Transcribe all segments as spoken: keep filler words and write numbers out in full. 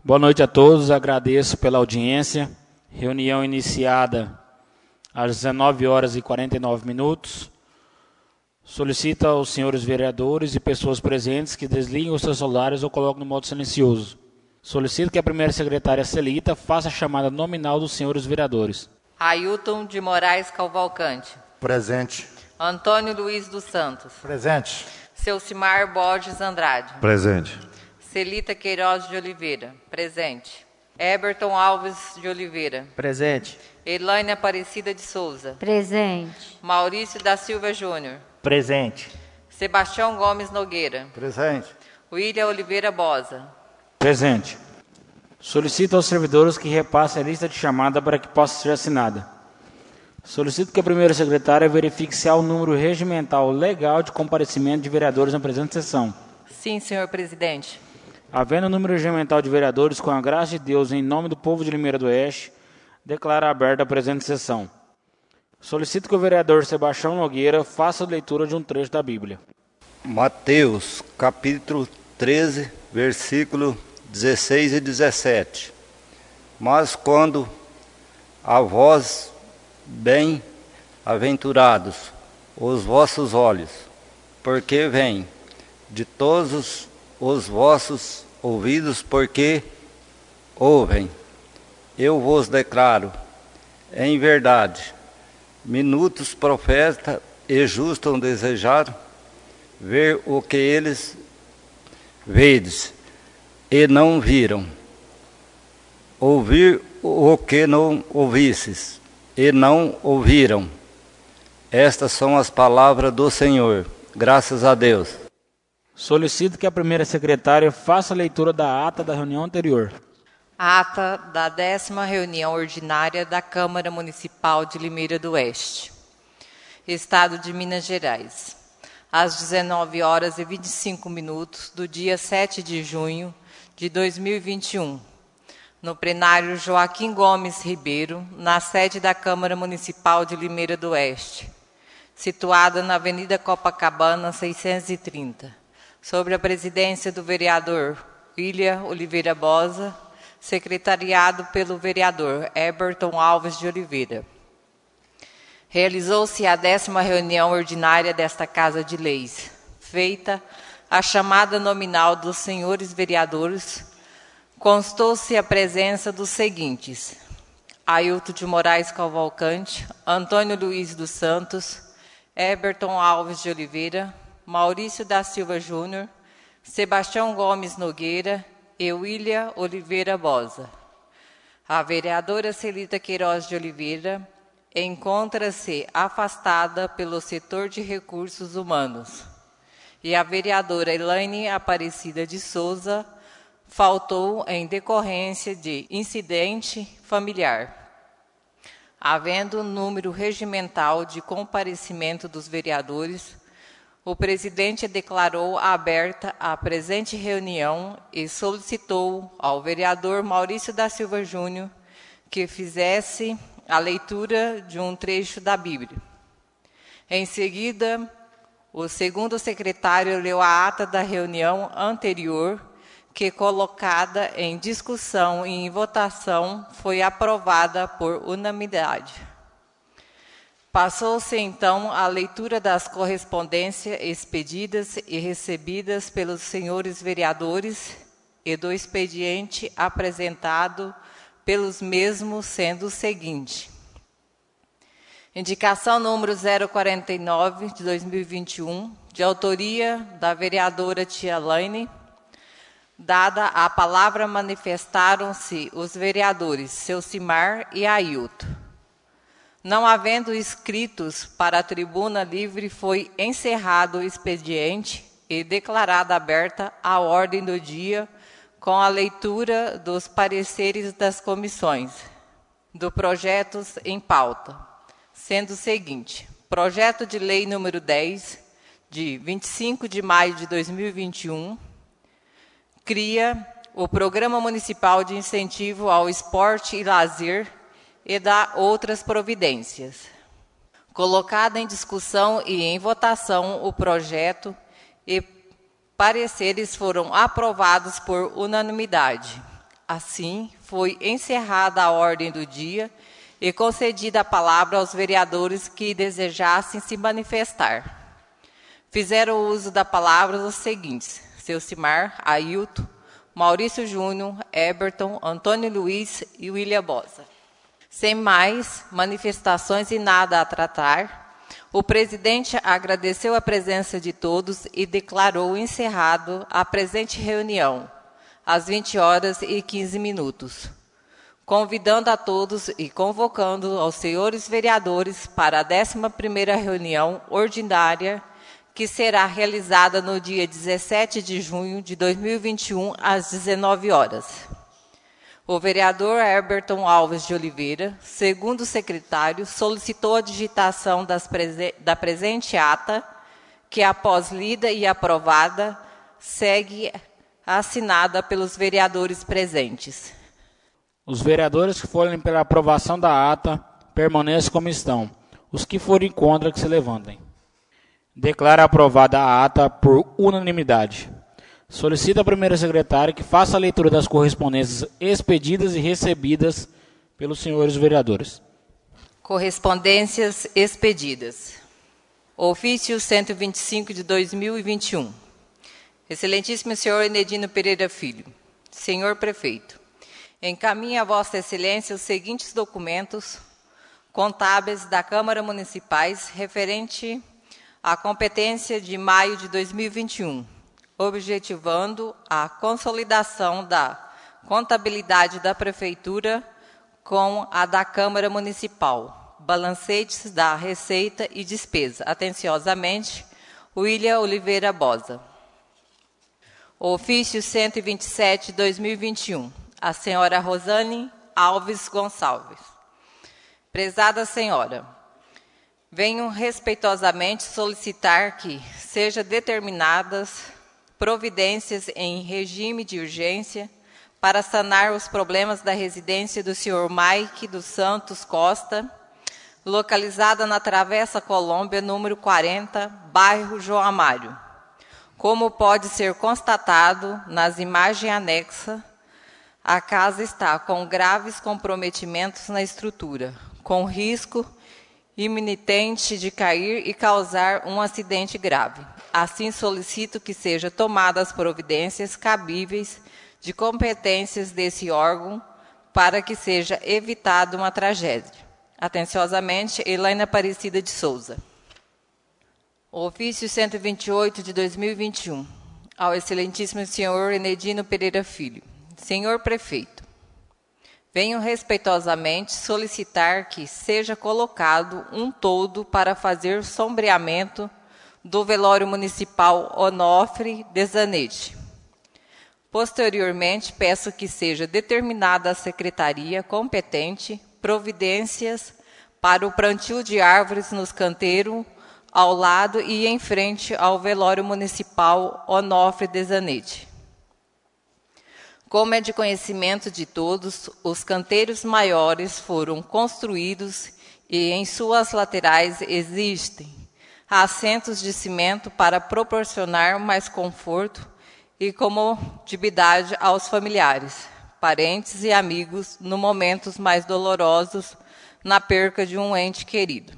Boa noite a todos, agradeço pela audiência. Reunião iniciada às dezenove horas e quarenta e nove minutos. Solicito aos senhores vereadores e pessoas presentes que desliguem os seus celulares ou coloquem no modo silencioso. Solicito que a primeira secretária Celita faça a chamada nominal dos senhores vereadores. Ailton de Moraes Cavalcante. Presente. Antônio Luiz dos Santos. Presente. Celcimar Borges Andrade. Presente. Celita Queiroz de Oliveira. Presente. Eberton Alves de Oliveira. Presente. Elaine Aparecida de Souza. Presente. Maurício da Silva Júnior. Presente. Sebastião Gomes Nogueira. Presente. William Oliveira Bosa. Presente. Solicito aos servidores que repassem a lista de chamada para que possa ser assinada. Solicito que a primeira secretária verifique se há o número regimental legal de comparecimento de vereadores na presente sessão. Sim, senhor presidente. Havendo o número regimental de vereadores, com a graça de Deus, em nome do povo de Limeira do Oeste, declaro aberta a presente sessão. Solicito que o vereador Sebastião Nogueira faça a leitura de um trecho da Bíblia. Mateus, capítulo treze, versículo dezesseis e dezessete. Mas quando a vós, bem-aventurados, os vossos olhos, porque vêm de todos os vossos ouvidos, porque ouvem. Eu vos declaro, em verdade, minutos profeta e justo desejar ver o que eles vedes e não viram, ouvir o que não ouvisses e não ouviram. Estas são as palavras do Senhor. Graças a Deus. Solicito que a primeira secretária faça a leitura da ata da reunião anterior. Ata da décima reunião ordinária da Câmara Municipal de Limeira do Oeste, Estado de Minas Gerais, às dezenove horas e vinte e cinco minutos do dia sete de junho de dois mil e vinte e um, no plenário Joaquim Gomes Ribeiro, na sede da Câmara Municipal de Limeira do Oeste, situada na Avenida Copacabana seiscentos e trinta, sobre a presidência do vereador William Oliveira Bosa, secretariado pelo vereador Eberton Alves de Oliveira. Realizou-se a décima reunião ordinária desta Casa de Leis, feita a chamada nominal dos senhores vereadores. Constou-se a presença dos seguintes: Ailton de Moraes Cavalcante, Antônio Luiz dos Santos, Eberton Alves de Oliveira, Maurício da Silva Júnior, Sebastião Gomes Nogueira e William Oliveira Bosa. A vereadora Celita Queiroz de Oliveira encontra-se afastada pelo setor de recursos humanos. E a vereadora Elaine Aparecida de Souza faltou em decorrência de incidente familiar. Havendo número regimental de comparecimento dos vereadores, o presidente declarou aberta a presente reunião e solicitou ao vereador Maurício da Silva Júnior que fizesse a leitura de um trecho da Bíblia. Em seguida, o segundo secretário leu a ata da reunião anterior, que, colocada em discussão e em votação, foi aprovada por unanimidade. Passou-se, então, a leitura das correspondências expedidas e recebidas pelos senhores vereadores e do expediente apresentado pelos mesmos, sendo o seguinte: indicação número zero quarenta e nove, de dois mil e vinte e um, de autoria da vereadora Tia Laine. Dada a palavra, manifestaram-se os vereadores Celcimar e Ailton. Não havendo inscritos para a tribuna livre, foi encerrado o expediente e declarada aberta a ordem do dia com a leitura dos pareceres das comissões do projeto em pauta, sendo o seguinte: projeto de lei número dez, de vinte e cinco de maio de dois mil e vinte e um, cria o Programa Municipal de Incentivo ao Esporte e Lazer e dá outras providências. Colocado em discussão e em votação o projeto e pareceres foram aprovados por unanimidade. Assim, foi encerrada a ordem do dia e concedida a palavra aos vereadores que desejassem se manifestar. Fizeram uso da palavra os seguintes: Ceucimar, Ailton, Maurício Júnior, Eberton, Antônio Luiz e William Bosa. Sem mais manifestações e nada a tratar, o presidente agradeceu a presença de todos e declarou encerrado a presente reunião, às vinte horas e quinze minutos, convidando a todos e convocando aos senhores vereadores para a décima primeira reunião ordinária, que será realizada no dia dezessete de junho de dois mil e vinte e um, às dezenove horas. O vereador Herberton Alves de Oliveira, segundo secretário, solicitou a digitação das prese- da presente ata, que, após lida e aprovada, segue assinada pelos vereadores presentes. Os vereadores que forem pela aprovação da ata permaneçam como estão. Os que forem contra, que se levantem. Declara aprovada a ata por unanimidade. Solicita a primeira secretária que faça a leitura das correspondências expedidas e recebidas pelos senhores vereadores. Correspondências expedidas. Ofício cento e vinte e cinco de dois mil e vinte e um. Excelentíssimo senhor Enedino Pereira Filho, senhor prefeito, encaminhe a vossa excelência os seguintes documentos contábeis da Câmara Municipais referente à competência de maio de dois mil e vinte e um, objetivando a consolidação da contabilidade da Prefeitura com a da Câmara Municipal, balancetes da receita e despesa. Atenciosamente, William Oliveira Bosa. Ofício cento e vinte e sete de dois mil e vinte e um, a senhora Rosane Alves Gonçalves. Prezada senhora, venho respeitosamente solicitar que sejam determinadas providências em regime de urgência para sanar os problemas da residência do senhor Mike dos Santos Costa, localizada na Travessa Colômbia, número quarenta, bairro João Amário. Como pode ser constatado nas imagens anexas, a casa está com graves comprometimentos na estrutura, com risco iminente de cair e causar um acidente grave. Assim, solicito que sejam tomadas providências cabíveis de competências desse órgão para que seja evitada uma tragédia. Atenciosamente, Elaine Aparecida de Souza. Ofício cento e vinte e oito de dois mil e vinte e um, ao excelentíssimo senhor Enedino Pereira Filho. Senhor prefeito, venho respeitosamente solicitar que seja colocado um toldo para fazer sombreamento do velório municipal Onofre de Zanetti. Posteriormente, peço que seja determinada a secretaria competente providências para o plantio de árvores nos canteiros ao lado e em frente ao velório municipal Onofre de Zanetti. Como é de conhecimento de todos, os canteiros maiores foram construídos e em suas laterais existem assentos de cimento para proporcionar mais conforto e comodidade aos familiares, parentes e amigos nos momentos mais dolorosos na perca de um ente querido.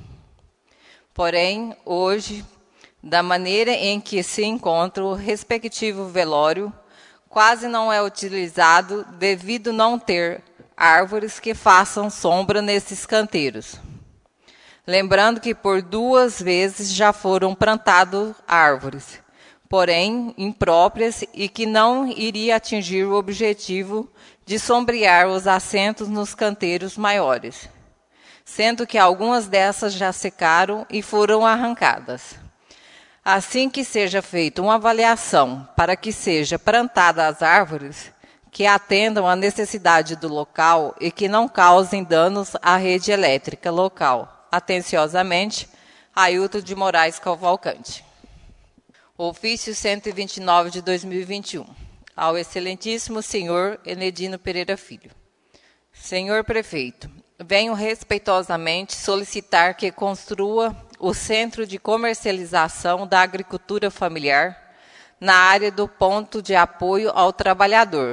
Porém, hoje, da maneira em que se encontra o respectivo velório, quase não é utilizado devido não ter árvores que façam sombra nesses canteiros. Lembrando que por duas vezes já foram plantadas árvores, porém impróprias e que não iria atingir o objetivo de sombrear os assentos nos canteiros maiores, sendo que algumas dessas já secaram e foram arrancadas. Assim que seja feita uma avaliação para que seja plantada as árvores que atendam à necessidade do local e que não causem danos à rede elétrica local. Atenciosamente, Ailton de Moraes Cavalcante. Ofício cento e vinte e nove de dois mil e vinte e um, ao excelentíssimo senhor Enedino Pereira Filho. Senhor prefeito, venho respeitosamente solicitar que construa o Centro de Comercialização da Agricultura Familiar na área do Ponto de Apoio ao Trabalhador,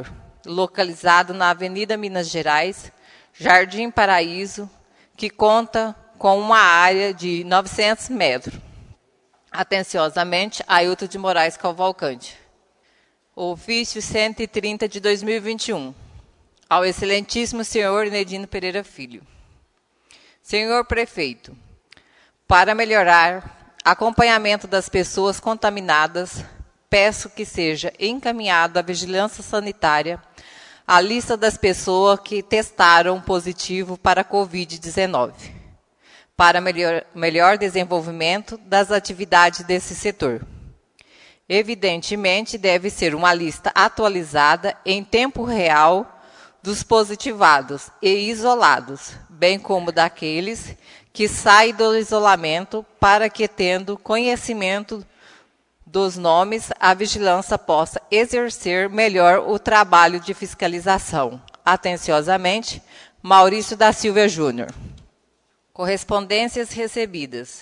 localizado na Avenida Minas Gerais, Jardim Paraíso, que conta com uma área de novecentos metros. Atenciosamente, Ailton de Moraes Cavalcante. Ofício cento e trinta de dois mil e vinte e um. Ao excelentíssimo senhor Inedino Pereira Filho. Senhor Prefeito, para melhorar acompanhamento das pessoas contaminadas, peço que seja encaminhado à Vigilância Sanitária a lista das pessoas que testaram positivo para a covid dezenove, para melhor, melhor desenvolvimento das atividades desse setor. Evidentemente, deve ser uma lista atualizada em tempo real dos positivados e isolados, bem como daqueles que saem do isolamento, para que, tendo conhecimento dos nomes, a vigilância possa exercer melhor o trabalho de fiscalização. Atenciosamente, Maurício da Silva Júnior. Correspondências recebidas.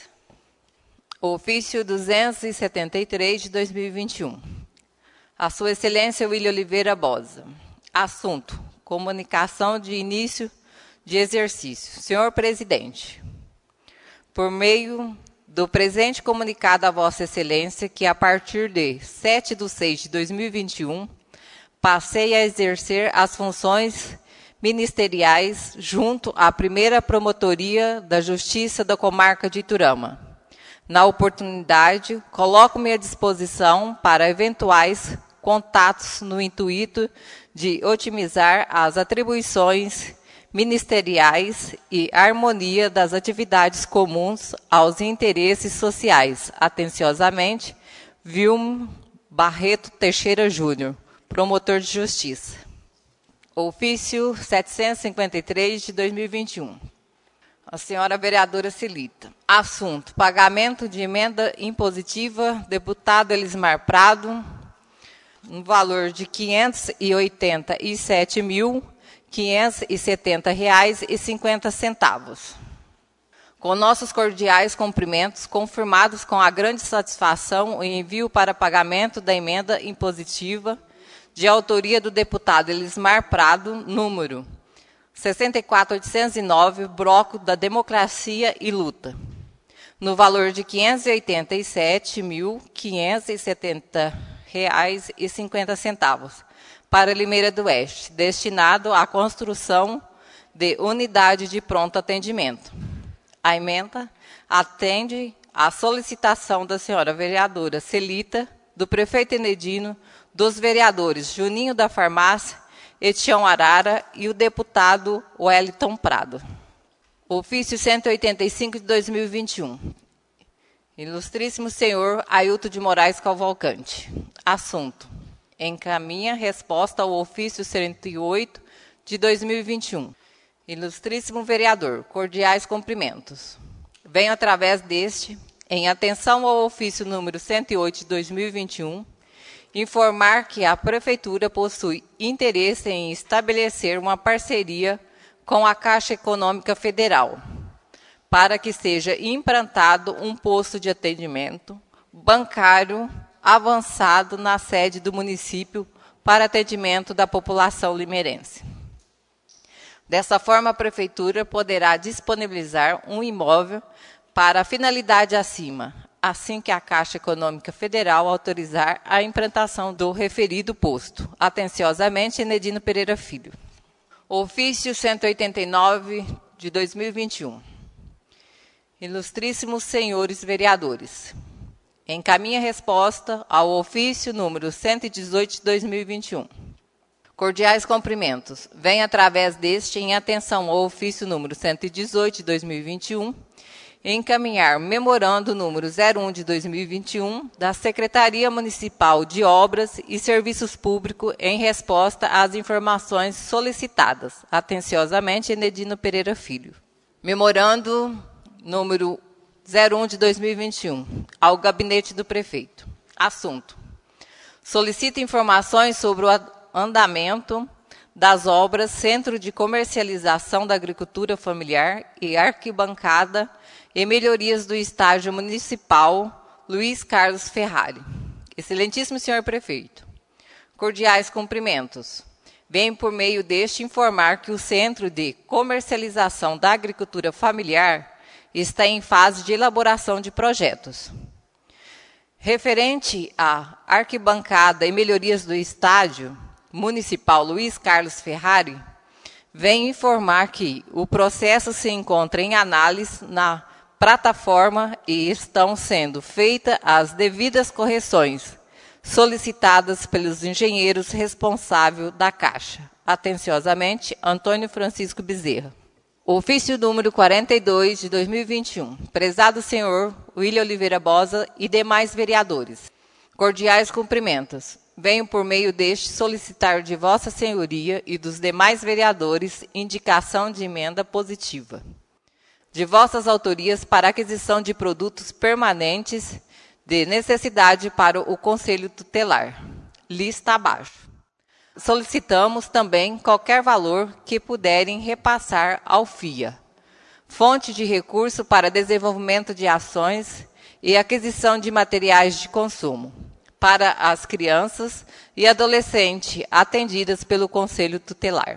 Ofício duzentos e setenta e três de dois mil e vinte e um. A Sua Excelência William Oliveira Bosa. Assunto: comunicação de início de exercício. Senhor Presidente, por meio do presente comunicado a Vossa Excelência, que a partir de sete de seis de dois mil e vinte e um, passei a exercer as funções ministeriais junto à primeira Promotoria da Justiça da Comarca de Iturama. Na oportunidade, coloco-me à disposição para eventuais contatos no intuito de otimizar as atribuições ministeriais e harmonia das atividades comuns aos interesses sociais. Atenciosamente, Vilmo Barreto Teixeira Júnior, promotor de justiça. Ofício setecentos e cinquenta e três de dois mil e vinte e um. A senhora vereadora Celita. Assunto: pagamento de emenda impositiva, deputado Elismar Prado, no valor de quinhentos e oitenta e sete mil, quinhentos e setenta reais e cinquenta centavos. Com nossos cordiais cumprimentos, confirmados com a grande satisfação o envio para pagamento da emenda impositiva de autoria do deputado Elismar Prado, número sessenta e quatro mil oitocentos e nove, Bloco da Democracia e Luta, no valor de quinhentos e oitenta e sete mil, quinhentos e setenta reais e cinquenta centavos, para Limeira do Oeste, destinado à construção de unidade de pronto atendimento. A emenda atende à solicitação da senhora vereadora Celita, do prefeito Inedino, dos vereadores Juninho da Farmácia, Etião Arara e o deputado Wellington Prado. Ofício cento e oitenta e cinco de dois mil e vinte e um. Ilustríssimo senhor Ailton de Moraes Cavalcante. Assunto: encaminha resposta ao ofício cento e oito de dois mil e vinte e um. Ilustríssimo vereador, cordiais cumprimentos. Venho através deste, em atenção ao ofício número cento e oito de dois mil e vinte e um, informar que a Prefeitura possui interesse em estabelecer uma parceria com a Caixa Econômica Federal, para que seja implantado um posto de atendimento bancário avançado na sede do município para atendimento da população limeirense. Dessa forma, a Prefeitura poderá disponibilizar um imóvel para a finalidade acima, assim que a Caixa Econômica Federal autorizar a implantação do referido posto. Atenciosamente, Inedino Pereira Filho. Ofício cento e oitenta e nove de dois mil e vinte e um. Ilustríssimos senhores vereadores, encaminha resposta ao ofício número cento e dezoito de dois mil e vinte e um. Cordiais cumprimentos. Vem através deste, em atenção ao ofício número cento e dezoito de dois mil e vinte e um, encaminhar memorando número zero um de dois mil e vinte e um da Secretaria Municipal de Obras e Serviços Públicos em resposta às informações solicitadas. Atenciosamente, Inedino Pereira Filho. Memorando número zero um de dois mil e vinte e um, ao Gabinete do Prefeito. Assunto: solicita informações sobre o andamento das obras Centro de Comercialização da Agricultura Familiar e Arquibancada e melhorias do estádio municipal Luiz Carlos Ferrari. Excelentíssimo senhor Prefeito, cordiais cumprimentos. venho por meio deste informar que o Centro de Comercialização da Agricultura Familiar está em fase de elaboração de projetos. Referente à arquibancada e melhorias do estádio municipal Luiz Carlos Ferrari, venho informar que o processo se encontra em análise na plataforma e estão sendo feitas as devidas correções solicitadas pelos engenheiros responsáveis da Caixa. Atenciosamente, Antônio Francisco Bezerra. Ofício número quarenta e dois, de dois mil e vinte e um. Prezado senhor William Oliveira Bosa e demais vereadores. Cordiais cumprimentos. Venho por meio deste solicitar de vossa senhoria e dos demais vereadores indicação de emenda positiva de vossas autorias para aquisição de produtos permanentes de necessidade para o Conselho Tutelar. Lista abaixo. Solicitamos também qualquer valor que puderem repassar ao F I A, fonte de recurso para desenvolvimento de ações e aquisição de materiais de consumo, para as crianças e adolescentes atendidas pelo Conselho Tutelar.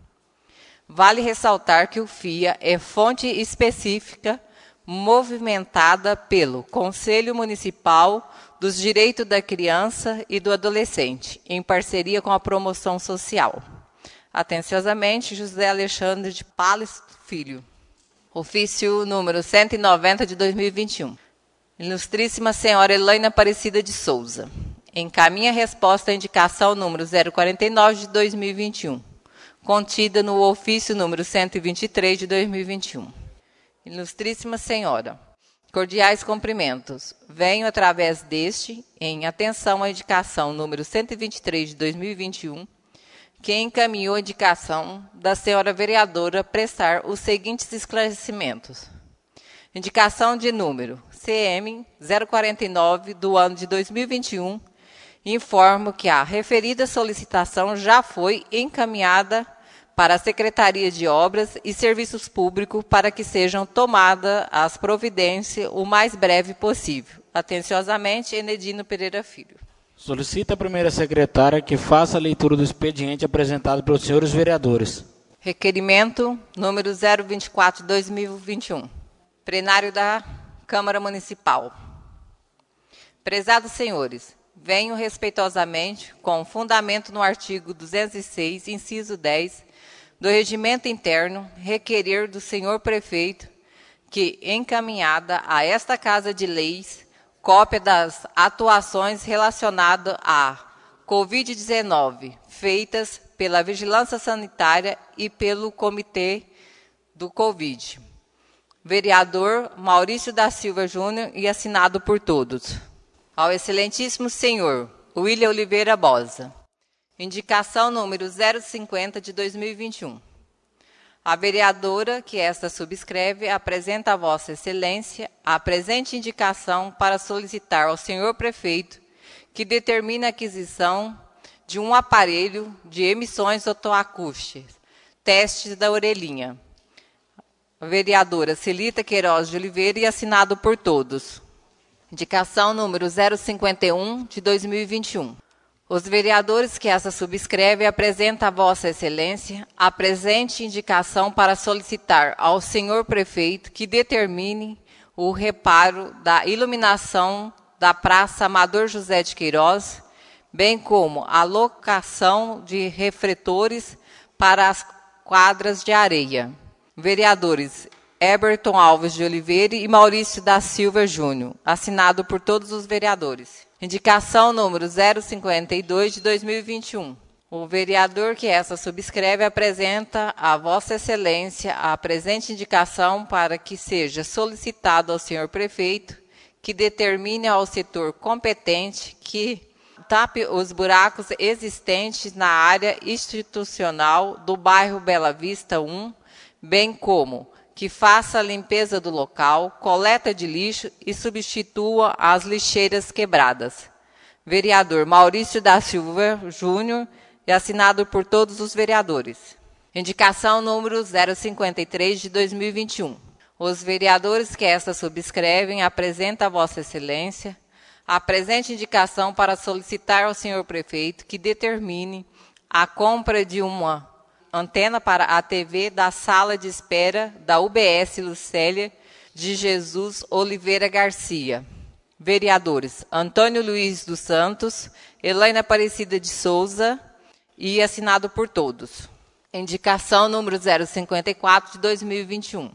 Vale ressaltar que o F I A é fonte específica movimentada pelo Conselho Municipal dos Direitos da Criança e do Adolescente, em parceria com a Promoção Social. Atenciosamente, José Alexandre de Pales Filho. Ofício número cento e noventa de dois mil e vinte e um. Ilustríssima Senhora Elaine Aparecida de Souza. Encaminha resposta à indicação número zero quarenta e nove de dois mil e vinte e um, contida no ofício número cento e vinte e três de dois mil e vinte e um. Ilustríssima Senhora, cordiais cumprimentos. Venho através deste, em atenção à indicação número cento e vinte e três de dois mil e vinte e um, que encaminhou a indicação da senhora vereadora prestar os seguintes esclarecimentos. Indicação de número C M zero quarenta e nove do ano de dois mil e vinte e um, informo que a referida solicitação já foi encaminhada para a Secretaria de Obras e Serviços Públicos para que sejam tomadas as providências o mais breve possível. Atenciosamente, Enedino Pereira Filho. Solicita a primeira secretária que faça a leitura do expediente apresentado pelos senhores vereadores. Requerimento número zero vinte e quatro de dois mil e vinte e um. Plenário da Câmara Municipal. Prezados senhores, venho respeitosamente, com fundamento no artigo duzentos e seis, inciso dez, do Regimento Interno, requerer do senhor prefeito que, encaminhada a esta Casa de Leis, cópia das atuações relacionadas à covid dezenove, feitas pela Vigilância Sanitária e pelo Comitê do Covid. Vereador Maurício da Silva Júnior e assinado por todos. Ao excelentíssimo senhor William Oliveira Bosa. Indicação número zero cinquenta de dois mil e vinte e um. A vereadora que esta subscreve apresenta a vossa excelência a presente indicação para solicitar ao senhor prefeito que determine a aquisição de um aparelho de emissões otoacústicas, testes da orelhinha. A vereadora Celita Queiroz de Oliveira e assinado por todos. Indicação número zero cinquenta e um de dois mil e vinte e um. Os vereadores que essa subscreve apresentam a vossa excelência a presente indicação para solicitar ao senhor prefeito que determine o reparo da iluminação da Praça Amador José de Queiroz, bem como a locação de refletores para as quadras de areia. Vereadores Eberton Alves de Oliveira e Maurício da Silva Júnior, assinado por todos os vereadores. Indicação número zero cinquenta e dois de dois mil e vinte e um. O vereador que essa subscreve apresenta a vossa excelência a presente indicação para que seja solicitado ao senhor prefeito que determine ao setor competente que tape os buracos existentes na área institucional do bairro Bela Vista um, bem como que faça a limpeza do local, coleta de lixo e substitua as lixeiras quebradas. Vereador Maurício da Silva Júnior e assinado por todos os vereadores. Indicação número zero cinquenta e três de dois mil e vinte e um. Os vereadores que esta subscrevem apresentam a vossa excelência a presente indicação para solicitar ao senhor prefeito que determine a compra de uma antena para a T V da sala de espera da U B S Lucélia de Jesus Oliveira Garcia. Vereadores Antônio Luiz dos Santos, Elaine Aparecida de Souza e assinado por todos. Indicação número zero cinquenta e quatro de dois mil e vinte e um.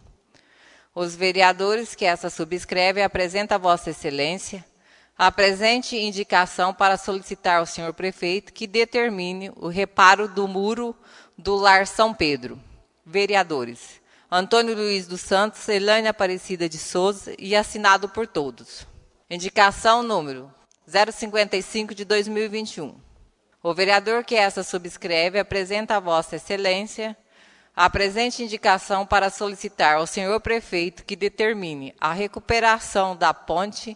Os vereadores que essa subscreve apresentam a Vossa Excelência a presente indicação para solicitar ao senhor prefeito que determine o reparo do muro do Lar São Pedro. Vereadores Antônio Luiz dos Santos, Elaine Aparecida de Souza e assinado por todos. Indicação número zero cinquenta e cinco de dois mil e vinte e um. O vereador que essa subscreve apresenta a Vossa Excelência a presente indicação para solicitar ao senhor prefeito que determine a recuperação da ponte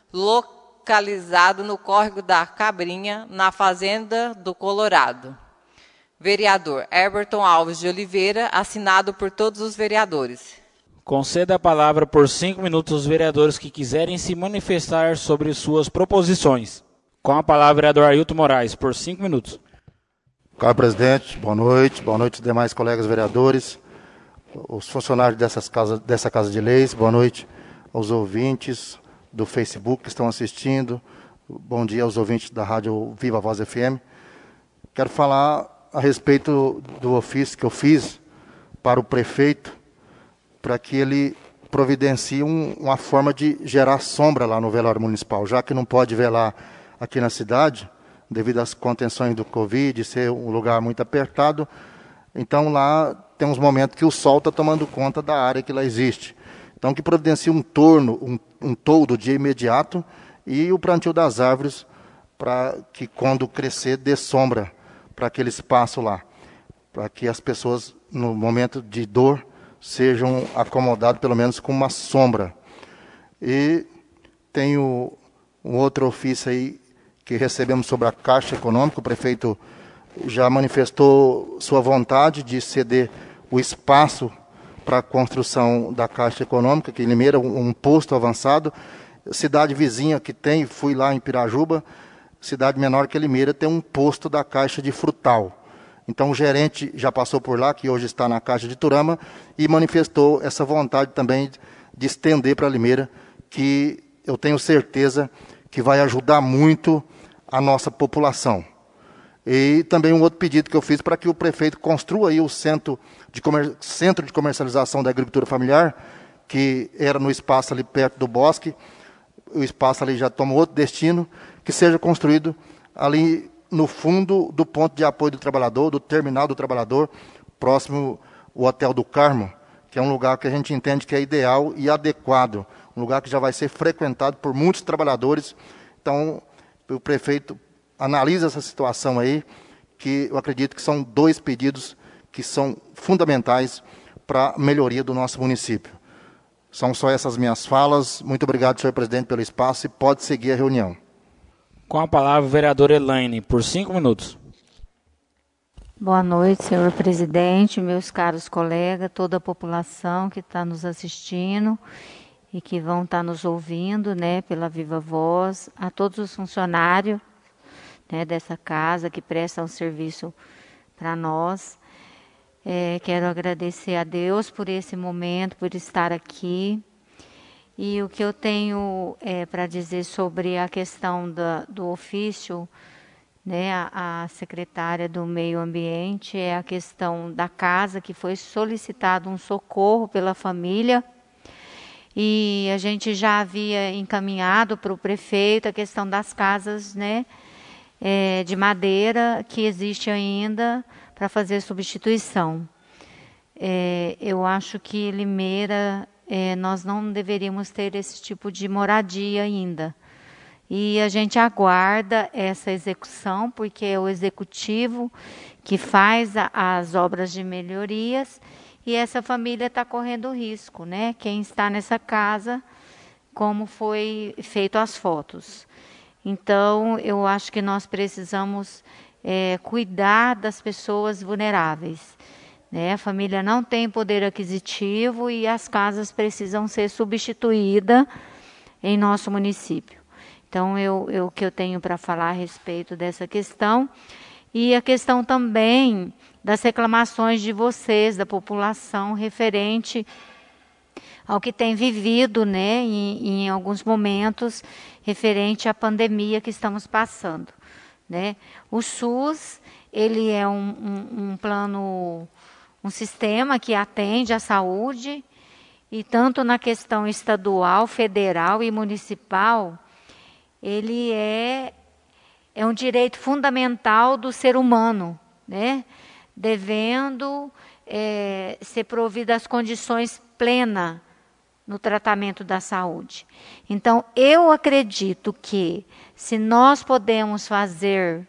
localizada no córrego da Cabrinha, na Fazenda do Colorado. Vereador Herberton Alves de Oliveira, assinado por todos os vereadores. Conceda a palavra por cinco minutos aos vereadores que quiserem se manifestar sobre suas proposições. Com a palavra, vereador Ailton Moraes, por cinco minutos. Caro presidente, boa noite. Boa noite aos demais colegas vereadores, os funcionários dessas casas, dessa Casa de Leis. Boa noite aos ouvintes do Facebook que estão assistindo. Bom dia aos ouvintes da Rádio Viva Voz F M. Quero falar a respeito do ofício que eu fiz para o prefeito, para que ele providencie um, uma forma de gerar sombra lá no velório municipal, já que não pode velar aqui na cidade, devido às contenções do Covid, ser um lugar muito apertado. Então lá tem uns momentos que o sol está tomando conta da área que lá existe. Então que providencie um torno, um, um toldo de imediato e o plantio das árvores para que quando crescer dê sombra para aquele espaço lá, para que as pessoas no momento de dor sejam acomodadas pelo menos com uma sombra. E tenho um outro ofício aí que recebemos sobre a Caixa Econômica. O prefeito já manifestou sua vontade de ceder o espaço para a construção da Caixa Econômica, que em Limeira, um posto avançado. Cidade vizinha que tem, fui lá em Pirajuba, cidade menor que Limeira, tem um posto da Caixa de Frutal. Então o gerente já passou por lá, que hoje está na Caixa de Turama, e manifestou essa vontade também de estender para Limeira, que eu tenho certeza que vai ajudar muito a nossa população. E também um outro pedido que eu fiz para que o prefeito construa aí o centro de, comer... centro de comercialização da agricultura familiar, que era no espaço ali perto do bosque. O espaço ali já toma outro destino, que seja construído ali no fundo do ponto de apoio do trabalhador, do terminal do trabalhador, próximo ao Hotel do Carmo, que é um lugar que a gente entende que é ideal e adequado, um lugar que já vai ser frequentado por muitos trabalhadores. Então, o prefeito analisa essa situação aí, que eu acredito que são dois pedidos que são fundamentais para a melhoria do nosso município. São só essas minhas falas. Muito obrigado, senhor presidente, pelo espaço, e pode seguir a reunião. Com a palavra, vereador Elaine, por cinco minutos. Boa noite, senhor presidente, meus caros colegas, toda a população que está nos assistindo e que vão estar nos ouvindo, né, pela Viva Voz, a todos os funcionários, né, dessa casa que prestam serviço para nós. É, quero agradecer a Deus por esse momento, por estar aqui. E o que eu tenho é, para dizer sobre a questão da, do ofício, né, a, a secretária do Meio Ambiente, é a questão da casa, que foi solicitado um socorro pela família. E a gente já havia encaminhado para o prefeito a questão das casas, né, é, de madeira que existe ainda para fazer substituição. É, eu acho que Limeira, é, nós não deveríamos ter esse tipo de moradia ainda. E a gente aguarda essa execução, porque é o executivo que faz a, as obras de melhorias, e essa família está correndo risco, né? Quem está nessa casa, como foi feito as fotos. Então, eu acho que nós precisamos é, cuidar das pessoas vulneráveis, né? A família não tem poder aquisitivo e as casas precisam ser substituídas em nosso município. Então, eu, eu, o que eu tenho para falar a respeito dessa questão. e a questão também das reclamações de vocês, da população, referente ao que tem vivido, né, em, em alguns momentos, referente à pandemia que estamos passando, né. O SUS, ele é um, um, um plano, um sistema que atende à saúde, e tanto na questão estadual, federal e municipal, ele é, é um direito fundamental do ser humano, né, devendo é, ser provida as condições plenas no tratamento da saúde. Então, eu acredito que, se nós podemos fazer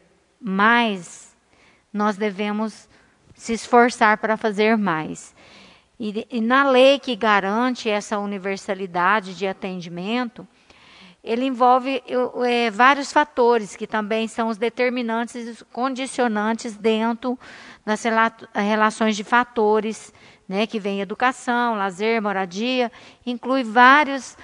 mais, nós devemos se esforçar para fazer mais. E, e na lei que garante essa universalidade de atendimento, ele envolve é, vários fatores, que também são os determinantes e os condicionantes dentro das rela relações de fatores, né, que vem educação, lazer, moradia, inclui vários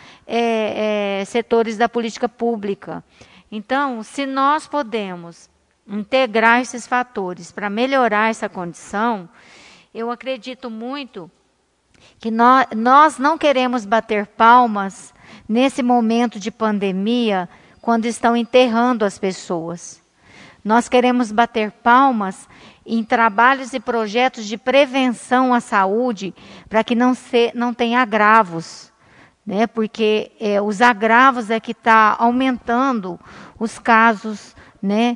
é, é, setores da política pública. Então, se nós podemos integrar esses fatores para melhorar essa condição, eu acredito muito que nós, nós não queremos bater palmas nesse momento de pandemia, quando estão enterrando as pessoas. Nós queremos bater palmas em trabalhos e projetos de prevenção à saúde, para que não, se, não tenha agravos, né? Porque é, os agravos é que está aumentando os casos, né,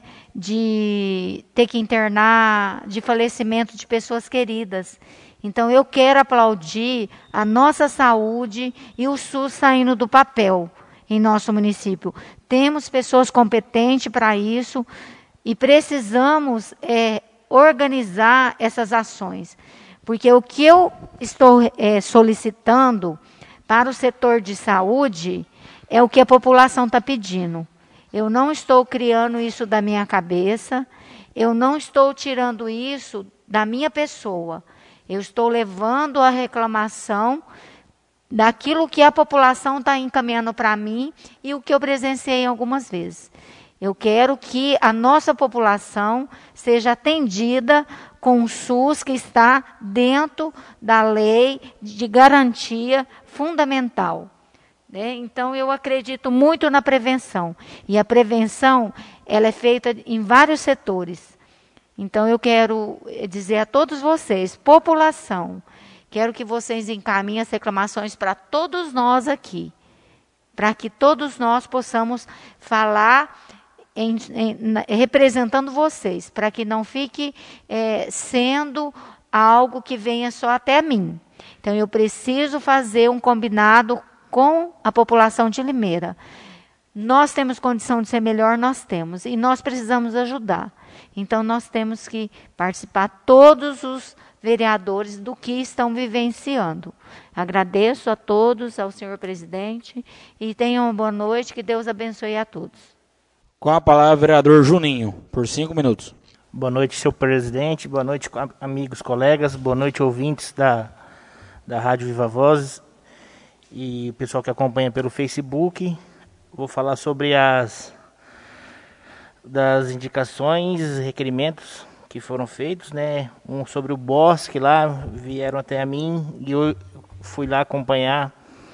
de ter que internar, de falecimento de pessoas queridas. Então, eu quero aplaudir a nossa saúde e o SUS saindo do papel em nosso município. Temos pessoas competentes para isso e precisamos é, organizar essas ações. Porque o que eu estou é, solicitando para o setor de saúde é o que a população está pedindo. Eu não estou criando isso da minha cabeça, eu não estou tirando isso da minha pessoa. Eu estou levando a reclamação daquilo que a população está encaminhando para mim e o que eu presenciei algumas vezes. Eu quero que a nossa população seja atendida com o SUS que está dentro da lei de garantia fundamental, né? Então, eu acredito muito na prevenção. E a prevenção, ela é feita em vários setores. Então, eu quero dizer a todos vocês, população, quero que vocês encaminhem as reclamações para todos nós aqui, para que todos nós possamos falar Em, em, representando vocês, para que não fique é, sendo algo que venha só até mim. Então, eu preciso fazer um combinado com a população de Limeira. Nós temos condição de ser melhor, nós temos, e nós precisamos ajudar. Então, nós temos que participar, todos os vereadores, do que estão vivenciando. Agradeço a todos, ao senhor presidente, e tenham uma boa noite, que Deus abençoe a todos. Com a palavra, o vereador Juninho, por cinco minutos. Boa noite, senhor presidente. Boa noite, amigos, colegas. Boa noite, ouvintes da, da Rádio Viva Vozes e o pessoal que acompanha pelo Facebook. Vou falar sobre as das indicações, requerimentos que foram feitos, né? Um sobre o bosque lá, vieram até a mim e eu fui lá acompanhar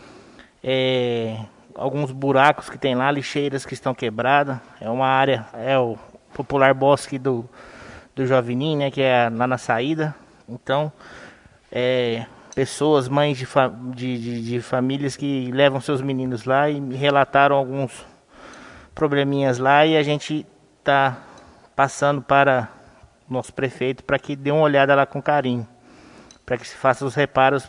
é, alguns buracos que tem lá, lixeiras que estão quebradas. É uma área, é o popular bosque do, do Jovinim, né, que é lá na saída. Então, é, pessoas, mães de, fa de, de, de famílias que levam seus meninos lá e me relataram alguns probleminhas lá, e a gente está passando para o nosso prefeito para que dê uma olhada lá com carinho, para que se faça os reparos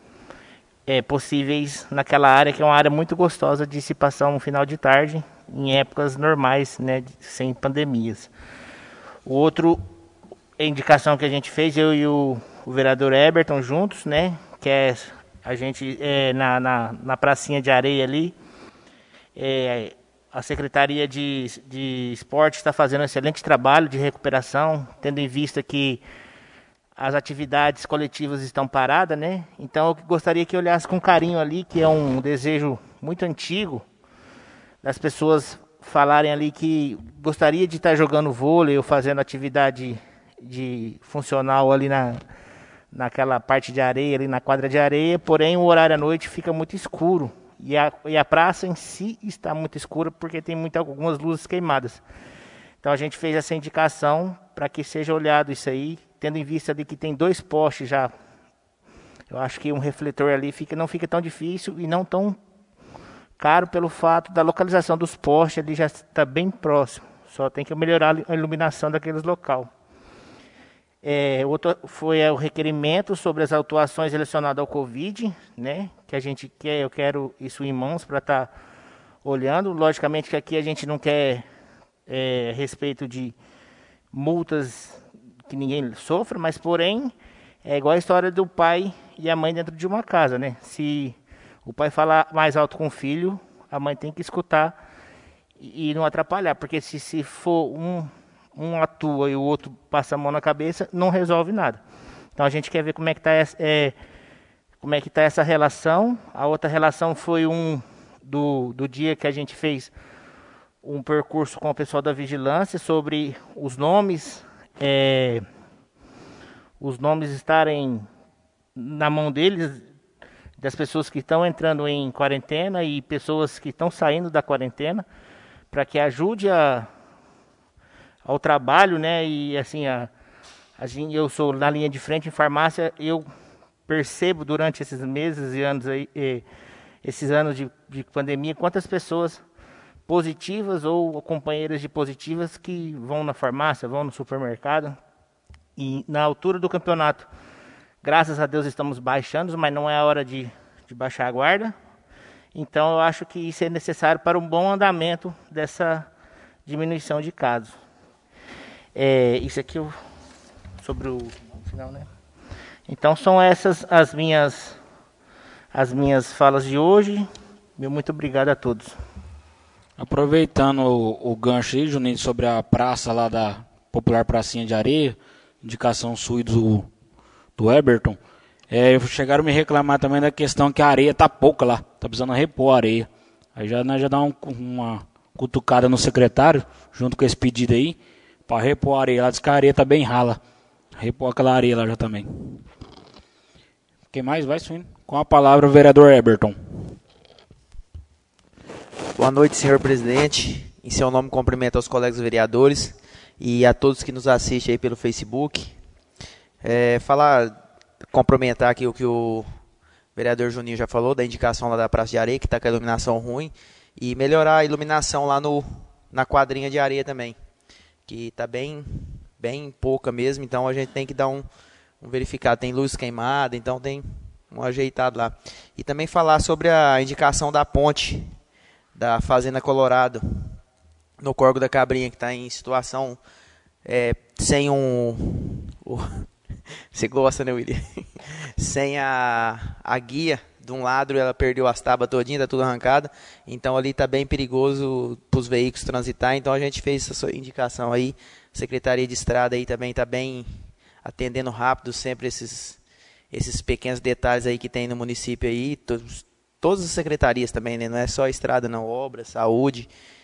É, possíveis naquela área, que é uma área muito gostosa de se passar um final de tarde em épocas normais, né, sem pandemias. O outro a indicação que a gente fez, eu e o, o vereador Eberton juntos, né, que é a gente é, na, na, na pracinha de areia ali, é, a Secretaria de, de Esporte está fazendo um excelente trabalho de recuperação, tendo em vista que as atividades coletivas estão paradas, né? Então eu gostaria que olhasse com carinho ali, que é um desejo muito antigo das pessoas falarem ali que gostaria de estar jogando vôlei ou fazendo atividade de funcional ali na, naquela parte de areia, ali na quadra de areia, porém o horário à noite fica muito escuro. E a, e a praça em si está muito escura porque tem muita, algumas luzes queimadas. Então a gente fez essa indicação para que seja olhado isso aí, tendo em vista de que tem dois postes já. Eu acho que um refletor ali fica, não fica tão difícil e não tão caro pelo fato da localização dos postes, ali já está bem próximo. Só tem que melhorar a iluminação daqueles local. É, outro foi é, o requerimento sobre as autuações relacionadas ao Covid, né? Que a gente quer, eu quero isso em mãos para estar tá olhando. Logicamente que aqui a gente não quer é, respeito de multas que ninguém sofra, mas porém é igual a história do pai e a mãe dentro de uma casa, né? Se o pai falar mais alto com o filho, a mãe tem que escutar e, e não atrapalhar, porque se, se for um, um atua e o outro passa a mão na cabeça, não resolve nada. Então a gente quer ver como é que está é, como é que tá essa relação. A outra relação foi um do, do dia que a gente fez um percurso com o pessoal da vigilância sobre os nomes, é, os nomes estarem na mão deles, das pessoas que estão entrando em quarentena e pessoas que estão saindo da quarentena, para que ajude a, ao trabalho, né? E assim, a, a gente, eu sou na linha de frente em farmácia, eu percebo durante esses meses e anos aí, e, esses anos de, de pandemia, quantas pessoas positivas ou companheiras de positivas que vão na farmácia, vão no supermercado. E na altura do campeonato, graças a Deus estamos baixando, mas não é a hora de, de baixar a guarda. Então eu acho que isso é necessário para um bom andamento dessa diminuição de casos. É, isso aqui eu, sobre o final, né? Então são essas as minhas, as minhas falas de hoje. Meu muito obrigado a todos. Aproveitando o, o gancho aí, Juninho, sobre a praça lá da popular Pracinha de Areia, indicação sua do, do Eberton, é, chegaram a me reclamar também da questão que a areia tá pouca lá, tá precisando repor a areia. Aí já, nós já dá um, uma cutucada no secretário, junto com esse pedido aí, para repor a areia lá, diz que a areia tá bem rala, repor aquela areia lá já também. Quem mais vai, Suíno? Com a palavra o vereador Eberton. Boa noite, senhor presidente. Em seu nome, cumprimento aos colegas vereadores e a todos que nos assistem aí pelo Facebook. É, falar, complementar aqui o que o vereador Juninho já falou, da indicação lá da Praça de Areia, que está com a iluminação ruim, e melhorar a iluminação lá no, na quadrinha de areia também, que está bem, bem pouca mesmo, então a gente tem que dar um, um verificado. Tem luz queimada, então tem um ajeitado lá. E também falar sobre a indicação da ponte da Fazenda Colorado, no Corgo da Cabrinha, que está em situação é, sem um... O, você gosta, né, William? Sem a, a guia de um lado, ela perdeu as tábuas todinha, está tudo arrancada. Então ali está bem perigoso para os veículos transitar. Então a gente fez essa indicação aí. Secretaria de Estrada aí também está bem atendendo rápido sempre esses, esses pequenos detalhes aí que tem no município aí. Todos, todas as secretarias também, né? Não é só a estrada, não. Obra, saúde.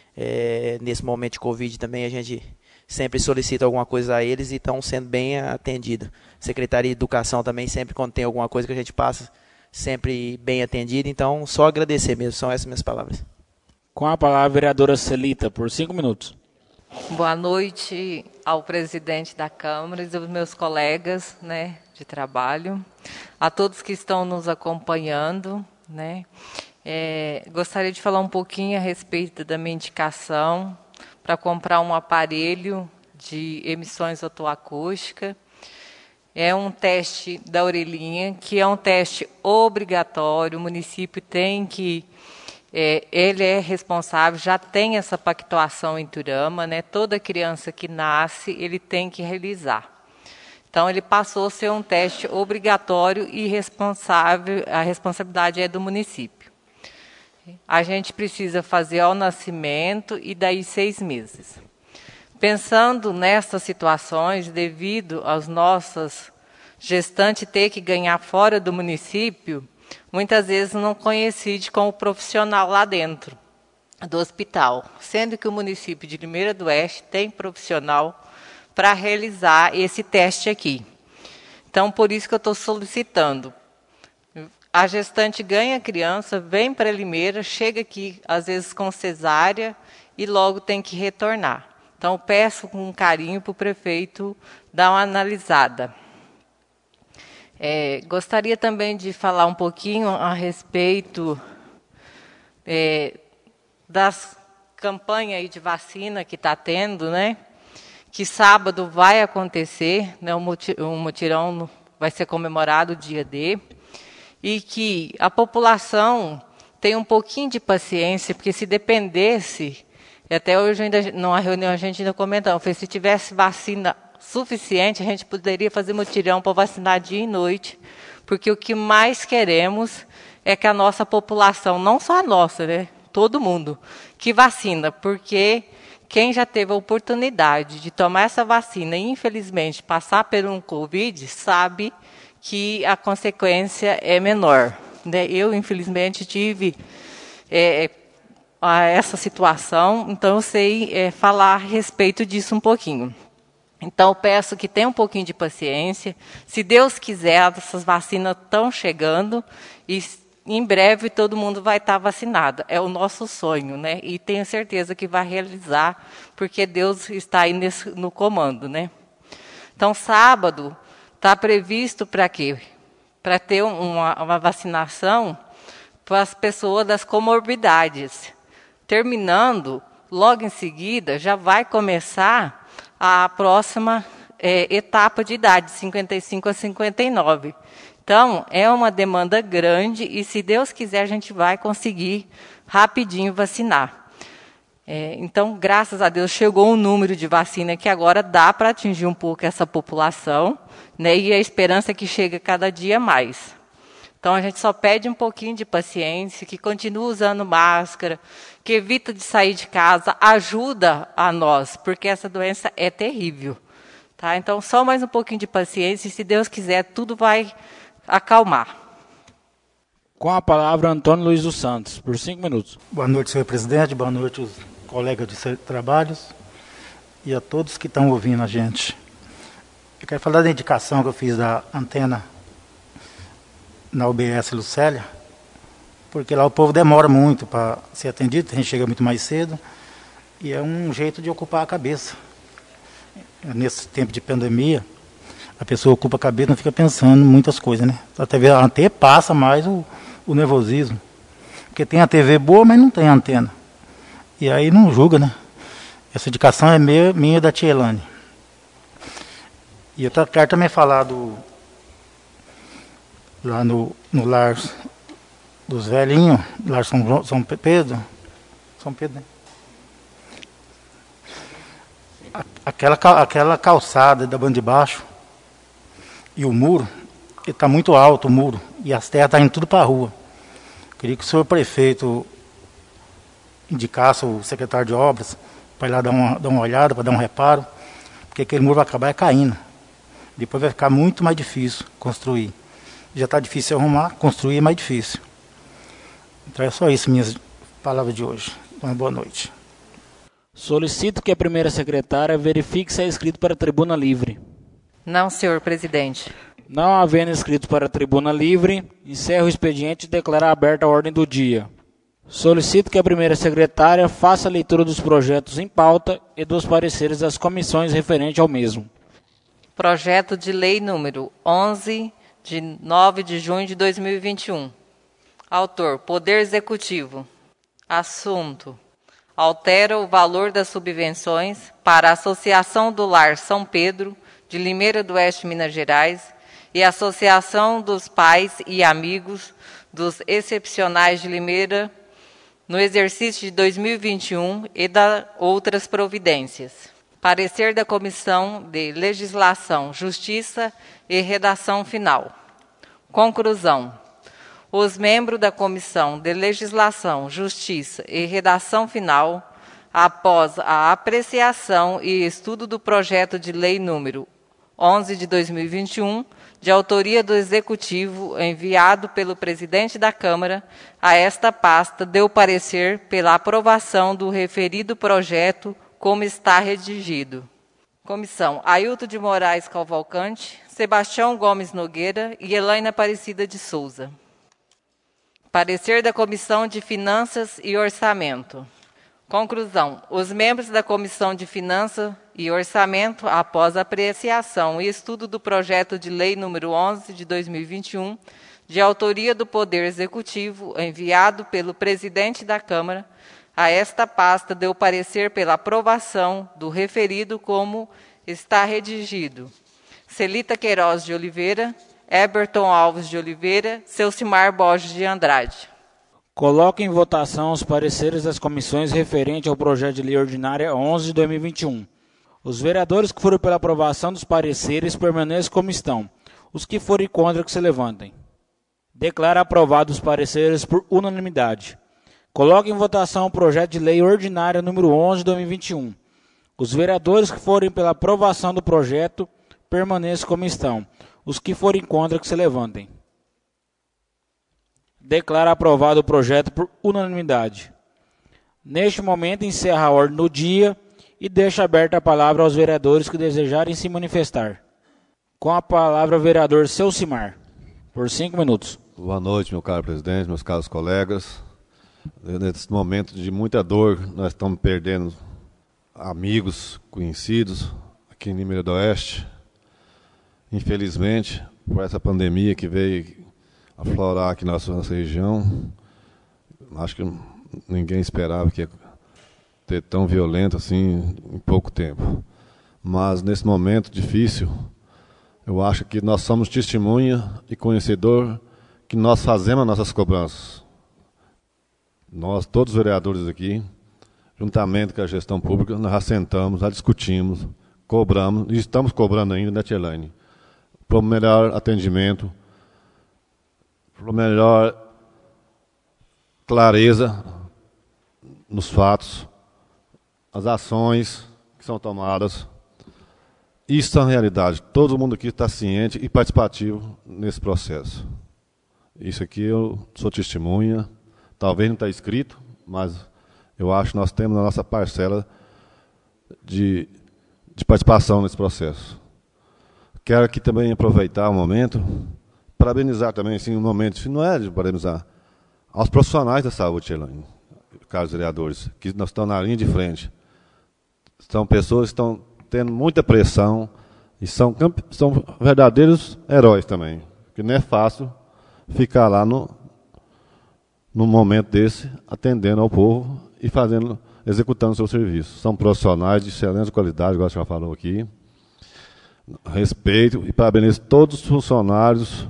É, nesse momento de Covid também a gente sempre solicita alguma coisa a eles e estão sendo bem atendidos. Secretaria de Educação também, sempre quando tem alguma coisa que a gente passa, sempre bem atendido. Então, só agradecer mesmo, são essas minhas palavras. Com a palavra, a vereadora Celita, por cinco minutos. Boa noite ao presidente da Câmara e aos meus colegas, né, de trabalho, a todos que estão nos acompanhando, né. É, gostaria de falar um pouquinho a respeito da minha indicação para comprar um aparelho de emissões otoacústica. É um teste da orelhinha, que é um teste obrigatório, o município tem que, é, ele é responsável, já tem essa pactuação em Turama, né? Toda criança que nasce, ele tem que realizar. Então, ele passou a ser um teste obrigatório e responsável, a responsabilidade é do município. A gente precisa fazer ao nascimento e daí seis meses. Pensando nessas situações, devido aos nossos gestantes ter que ganhar fora do município, muitas vezes não coincide com o profissional lá dentro. do hospital, sendo que o município de Limeira do Oeste tem profissional para realizar esse teste aqui. Então, por isso que eu estou solicitando. A gestante ganha a criança, vem para Limeira, chega aqui, às vezes com cesárea, e logo tem que retornar. Então, peço com carinho para o prefeito dar uma analisada. É, gostaria também de falar um pouquinho a respeito é, das campanhas aí de vacina que está tendo, né? Que sábado vai acontecer, né? O mutirão vai ser comemorado o dia D, e que a população tem um pouquinho de paciência, porque se dependesse, e até hoje ainda numa reunião a gente ainda comentava, se tivesse vacina suficiente, a gente poderia fazer mutirão para vacinar dia e noite, porque o que mais queremos é que a nossa população, não só a nossa, né? Todo mundo, que vacina, porque quem já teve a oportunidade de tomar essa vacina e, infelizmente, passar por um Covid, sabe que a consequência é menor. Né? Eu, infelizmente, tive é, essa situação, então eu sei é, falar a respeito disso um pouquinho. Então, eu peço que tenha um pouquinho de paciência. Se Deus quiser, essas vacinas estão chegando e em breve todo mundo vai estar vacinado. É o nosso sonho, né? E tenho certeza que vai realizar, porque Deus está aí nesse, no comando, né? Então, sábado está previsto para quê? Para ter uma, uma vacinação para as pessoas das comorbidades. Terminando, logo em seguida, já vai começar a próxima é, etapa de idade, cinquenta e cinco a cinquenta e nove. Então, é uma demanda grande e, se Deus quiser, a gente vai conseguir rapidinho vacinar. É, então, graças a Deus, chegou um número de vacina que agora dá para atingir um pouco essa população, né, e a esperança é que chegue cada dia mais. Então, a gente só pede um pouquinho de paciência, que continue usando máscara, que evita de sair de casa, ajuda a nós, porque essa doença é terrível. Tá? Então, só mais um pouquinho de paciência e, se Deus quiser, tudo vai acalmar. Com a palavra, Antônio Luiz dos Santos, por cinco minutos. Boa noite, senhor presidente. Boa noite, os colegas de trabalhos e a todos que estão ouvindo a gente. Eu quero falar da indicação que eu fiz da antena na U B S Lucélia, porque lá o povo demora muito para ser atendido, a gente chega muito mais cedo, e é um jeito de ocupar a cabeça. Nesse tempo de pandemia, a pessoa ocupa a cabeça, não fica pensando em muitas coisas, né? A T V, a T V passa mais o, o nervosismo. Porque tem a T V boa, mas não tem antena. E aí não julga, né? Essa indicação é minha, minha da tia Elane. E eu quero também falar do, lá no, no lar dos velhinhos, lar São, São Pedro. São Pedro, né? Aquela, aquela calçada da banda de baixo e o muro, está muito alto o muro, e as terras estão indo tudo para a rua. Queria que o senhor prefeito indicasse o secretário de obras para ir lá dar uma, dar uma olhada, para dar um reparo, porque aquele muro vai acabar caindo. Depois vai ficar muito mais difícil construir. Já está difícil arrumar, construir é mais difícil. Então é só isso, minhas palavras de hoje. Uma boa noite. Solicito que a primeira secretária verifique se é inscrito para a tribuna livre. Não, senhor presidente. Não havendo inscritos para a tribuna livre, encerro o expediente e declaro aberta a ordem do dia. Solicito que a primeira secretária faça a leitura dos projetos em pauta e dos pareceres das comissões referente ao mesmo. Projeto de lei número onze, de nove de junho de dois mil e vinte e um. Autor, Poder Executivo. Assunto: altera o valor das subvenções para a Associação do Lar São Pedro, de Limeira do Oeste, Minas Gerais, e a Associação dos Pais e Amigos dos Excepcionais de Limeira, no exercício de dois mil e vinte e um, e da outras providências. Parecer da Comissão de Legislação, Justiça e Redação Final. Conclusão: os membros da Comissão de Legislação, Justiça e Redação Final, após a apreciação e estudo do projeto de lei número onze de dois mil e vinte e um, de autoria do Executivo, enviado pelo presidente da Câmara, a esta pasta deu parecer pela aprovação do referido projeto como está redigido. Comissão: Ailton de Moraes Cavalcante, Sebastião Gomes Nogueira e Elaine Aparecida de Souza. Parecer da Comissão de Finanças e Orçamento. Conclusão: os membros da Comissão de Finanças e Orçamento, após apreciação e estudo do projeto de lei número onze de dois mil e vinte e um, de autoria do Poder Executivo, enviado pelo presidente da Câmara, a esta pasta deu parecer pela aprovação do referido como está redigido. Celita Queiroz de Oliveira, Eberton Alves de Oliveira, Ceucimar Borges de Andrade. Coloco em votação os pareceres das comissões referente ao projeto de lei ordinária onze de dois mil e vinte e um. Os vereadores que forem pela aprovação dos pareceres permaneçam como estão. Os que forem contra, que se levantem. Declaro aprovados os pareceres por unanimidade. Coloco em votação o projeto de lei ordinária número onze de dois mil e vinte e um. Os vereadores que forem pela aprovação do projeto permaneçam como estão. Os que forem contra, que se levantem. Declaro aprovado o projeto por unanimidade. Neste momento, encerra a ordem do dia e deixo aberta a palavra aos vereadores que desejarem se manifestar. Com a palavra, o vereador Ceucimar, por cinco minutos. Boa noite, meu caro presidente, meus caros colegas. Nesse momento de muita dor, nós estamos perdendo amigos, conhecidos aqui em Limeira do Oeste. Infelizmente, por essa pandemia que veio aflorar aqui na nossa região, acho que ninguém esperava que ia ter tão violento assim em pouco tempo. Mas nesse momento difícil, eu acho que nós somos testemunha e conhecedor que nós fazemos as nossas cobranças. Nós, todos os vereadores aqui, juntamente com a gestão pública, nós já sentamos, já discutimos, cobramos, e estamos cobrando ainda, né, Tia Elaine, para o melhor atendimento, para a melhor clareza nos fatos, as ações que são tomadas. Isso é a realidade. Todo mundo aqui está ciente e participativo nesse processo. Isso aqui eu sou testemunha. Talvez não está escrito, mas eu acho que nós temos a nossa parcela de, de participação nesse processo. Quero aqui também aproveitar o momento, parabenizar também, assim, um momento, não é de parabenizar, aos profissionais da saúde, Elaine, caros vereadores, que nós estamos na linha de frente. São pessoas que estão tendo muita pressão e são, são verdadeiros heróis também, porque não é fácil ficar lá no, no momento desse, atendendo ao povo e fazendo, executando o seu serviço. São profissionais de excelente qualidade, igual a senhora falou aqui. Respeito e parabenizo todos os funcionários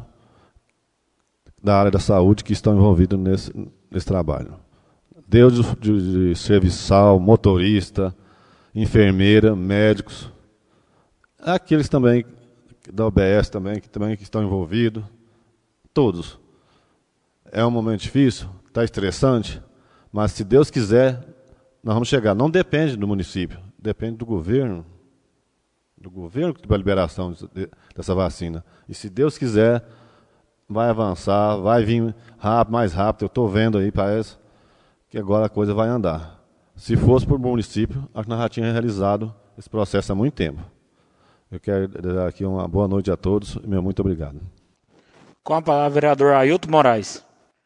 da área da saúde que estão envolvidos nesse, nesse trabalho. Desde de, de serviçal, motorista, enfermeira, médicos, aqueles também da O B S também, que também que estão envolvidos, todos. É um momento difícil, está estressante, mas se Deus quiser, nós vamos chegar. Não depende do município, depende do governo, do governo da liberação dessa vacina. E se Deus quiser, vai avançar, vai vir rápido, mais rápido. Eu estou vendo aí, parece que agora a coisa vai andar. Se fosse por município, acho que nós já tínhamos realizado esse processo há muito tempo. Eu quero dar aqui uma boa noite a todos e meu muito obrigado. Com a palavra, vereador Ailton Moraes.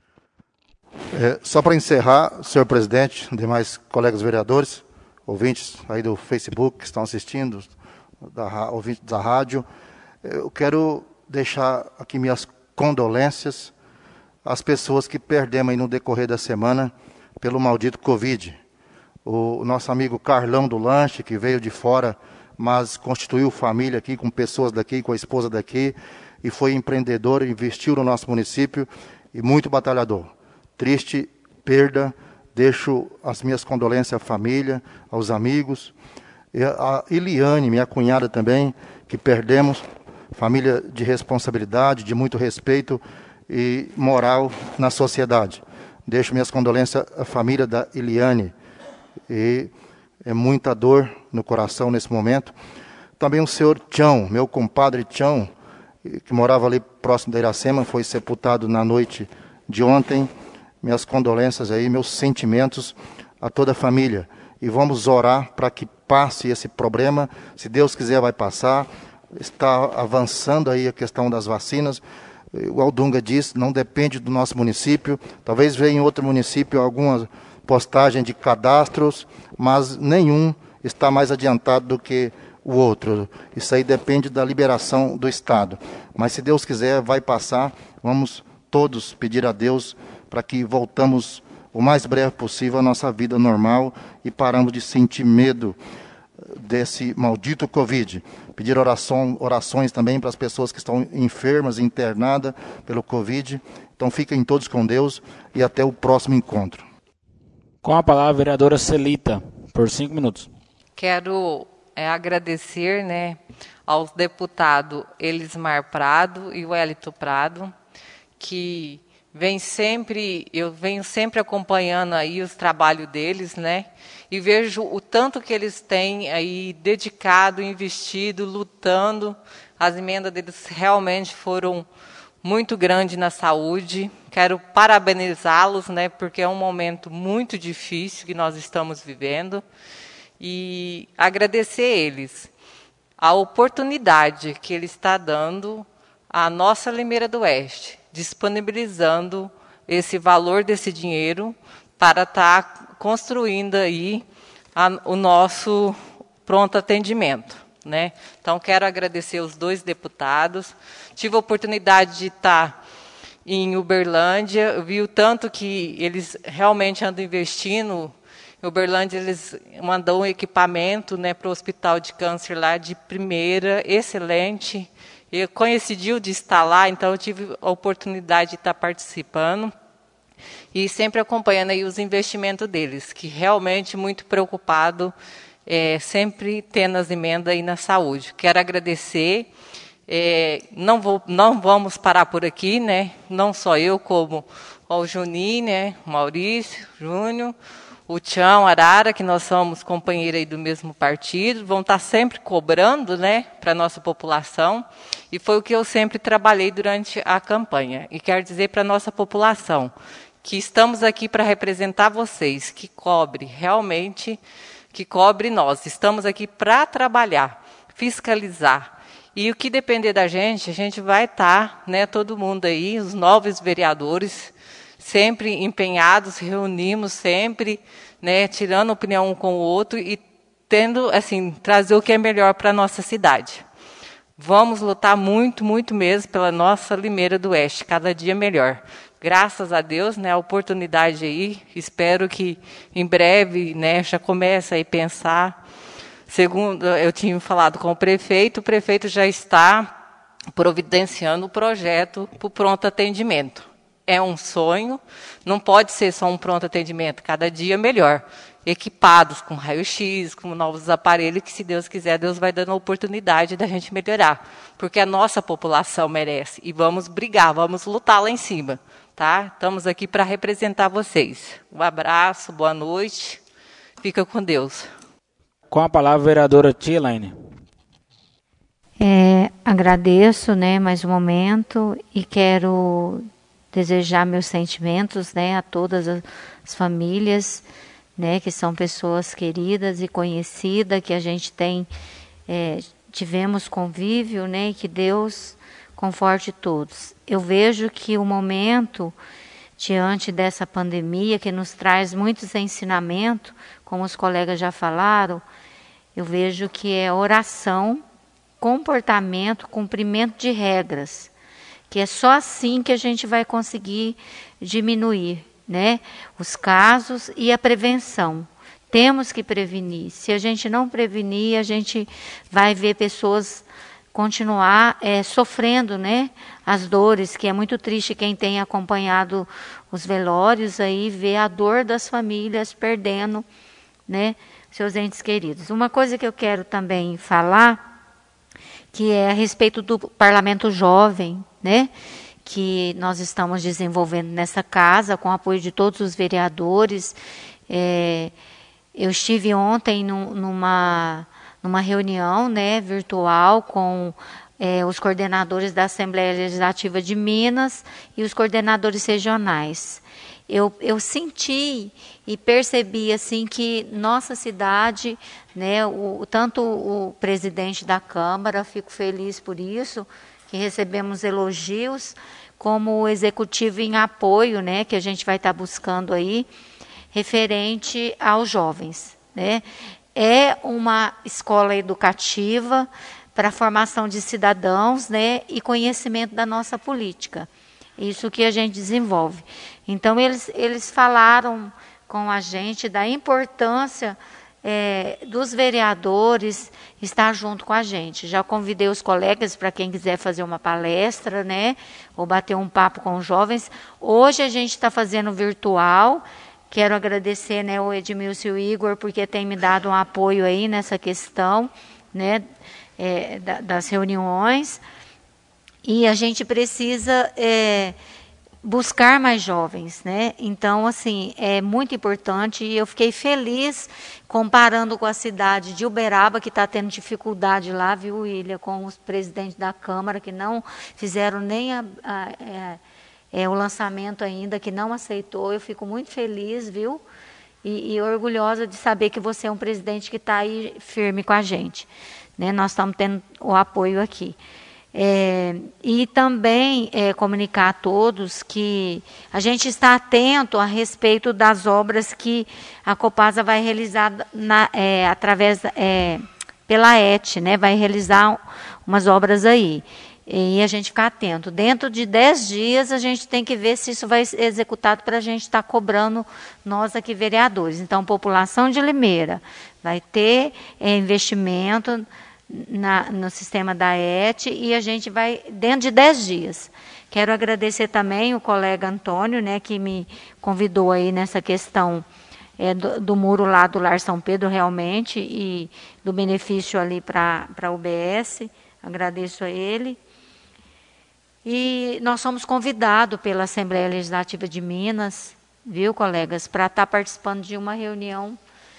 É, só para encerrar, senhor presidente, demais colegas vereadores, ouvintes aí do Facebook que estão assistindo, da, ouvintes da rádio, eu quero deixar aqui minhas condolências às pessoas que perdemos aí no decorrer da semana pelo maldito Covid. O nosso amigo Carlão do Lanche, que veio de fora, mas constituiu família aqui, com pessoas daqui, com a esposa daqui, e foi empreendedor, investiu no nosso município e muito batalhador. Triste perda, deixo as minhas condolências à família, aos amigos. E a Eliane, minha cunhada também, que perdemos, família de responsabilidade, de muito respeito e moral na sociedade. Deixo minhas condolências à família da Eliane. E é muita dor no coração nesse momento. Também o senhor Tião, meu compadre Tião, que morava ali próximo da Iracema, foi sepultado na noite de ontem. Minhas condolências aí, meus sentimentos a toda a família. E vamos orar para que passe esse problema. Se Deus quiser, vai passar. Está avançando aí a questão das vacinas. O Aldunga diz, não depende do nosso município. Talvez venha em outro município alguma postagem de cadastros, mas nenhum está mais adiantado do que o outro. Isso aí depende da liberação do Estado. Mas se Deus quiser, vai passar. Vamos todos pedir a Deus para que voltamos o mais breve possível à nossa vida normal e paramos de sentir medo desse maldito Covid. Pedir oração, orações também para as pessoas que estão enfermas, internadas pelo Covid. Então fiquem todos com Deus e até o próximo encontro. Com a palavra, a vereadora Celita, por cinco minutos. Quero é, agradecer, né, aos deputados Elismar Prado e Wellington Prado, que vem sempre, eu venho sempre acompanhando aí os trabalhos deles, né? E vejo o tanto que eles têm aí dedicado, investido, lutando. As emendas deles realmente foram muito grandes na saúde. Quero parabenizá-los, né? Porque é um momento muito difícil que nós estamos vivendo. E agradecer a eles a oportunidade que ele está dando à nossa Limeira do Oeste, disponibilizando esse valor desse dinheiro para estar construindo aí a, o nosso pronto atendimento, né? Então, quero agradecer os dois deputados. Tive a oportunidade de estar em Uberlândia, eu vi o tanto que eles realmente andam investindo. Em Uberlândia, eles mandam um equipamento, né, para o Hospital de Câncer lá de primeira, excelente. Eu coincidiu de estar lá, então eu tive a oportunidade de estar participando e sempre acompanhando aí os investimentos deles, que realmente muito preocupado, é, sempre tendo as emendas aí na saúde. Quero agradecer, é, não, vou, não vamos parar por aqui, né? Não só eu, como o Juninho, né? O Maurício, Júnior, o Tião, Arara, que nós somos companheiros aí do mesmo partido, vão estar sempre cobrando, né, para a nossa população, e foi o que eu sempre trabalhei durante a campanha. E quero dizer para a nossa população que estamos aqui para representar vocês, que cobre realmente, que cobre nós. Estamos aqui para trabalhar, fiscalizar. E o que depender da gente, a gente vai estar, né, todo mundo aí, os novos vereadores, sempre empenhados, reunimos sempre, né, tirando opinião um com o outro e tendo, assim, trazer o que é melhor para a nossa cidade. Vamos lutar muito, muito mesmo pela nossa Limeira do Oeste, cada dia melhor. Graças a Deus, né, a oportunidade aí, espero que em breve, né, já comece a pensar. Segundo, eu tinha falado com o prefeito, o prefeito já está providenciando o projeto para o pronto atendimento. É um sonho, não pode ser só um pronto atendimento, cada dia melhor. Equipados com raio-x, com novos aparelhos, que se Deus quiser, Deus vai dando a oportunidade da gente melhorar. Porque a nossa população merece. E vamos brigar, vamos lutar lá em cima. Tá? Estamos aqui para representar vocês. Um abraço, boa noite. Fica com Deus. Com a palavra, a vereadora Tielaine. É, agradeço, né, mais um momento e quero desejar meus sentimentos, né, a todas as famílias, né, que são pessoas queridas e conhecidas, que a gente tem, é, tivemos convívio, né, e que Deus conforte todos. Eu vejo que o momento, diante dessa pandemia, que nos traz muitos ensinamentos, como os colegas já falaram, eu vejo que é oração, comportamento, cumprimento de regras, que é só assim que a gente vai conseguir diminuir, né, os casos e a prevenção. Temos que prevenir. Se a gente não prevenir, a gente vai ver pessoas continuar é, sofrendo, né, as dores, que é muito triste quem tem acompanhado os velórios aí, ver a dor das famílias perdendo, né, seus entes queridos. Uma coisa que eu quero também falar, que é a respeito do Parlamento Jovem, né, que nós estamos desenvolvendo nessa casa, com o apoio de todos os vereadores. É, eu estive ontem num, numa, numa reunião, né, virtual com é, os coordenadores da Assembleia Legislativa de Minas e os coordenadores regionais. Eu, eu senti e percebi assim que nossa cidade, né, o, tanto o presidente da Câmara, fico feliz por isso, que recebemos elogios, como o executivo em apoio, né, que a gente vai estar buscando aí, referente aos jovens, né? É uma escola educativa para a formação de cidadãos, né, e conhecimento da nossa política. Isso que a gente desenvolve. Então, eles, eles falaram com a gente da importância é, dos vereadores estar junto com a gente. Já convidei os colegas para quem quiser fazer uma palestra, né, ou bater um papo com os jovens. Hoje a gente está fazendo virtual. Quero agradecer, né, o Edmilson e o Igor, porque tem me dado um apoio aí nessa questão, né, é, da, das reuniões. E a gente precisa é, buscar mais jovens, né? Então, assim, é muito importante e eu fiquei feliz comparando com a cidade de Uberaba, que está tendo dificuldade lá, viu, William, com os presidentes da Câmara, que não fizeram nem a... a, a É, o lançamento ainda, que não aceitou. Eu fico muito feliz, viu? E, e orgulhosa de saber que você é um presidente que está aí firme com a gente, né? Nós estamos tendo o apoio aqui. É, e também é, comunicar a todos que a gente está atento a respeito das obras que a Copasa vai realizar na, é, através, é, pela E T, né? Vai realizar umas obras aí. E a gente ficar atento. Dentro de dez dias, a gente tem que ver se isso vai ser executado para a gente estar tá cobrando nós aqui, vereadores. Então, população de Limeira vai ter é, investimento na, no sistema da E T e a gente vai, dentro de dez dias. Quero agradecer também o colega Antônio, né, que me convidou aí nessa questão é, do, do muro lá do Lar São Pedro, realmente, e do benefício ali para a U B S. Agradeço a ele. E nós somos convidados pela Assembleia Legislativa de Minas, viu, colegas, para estar participando de uma reunião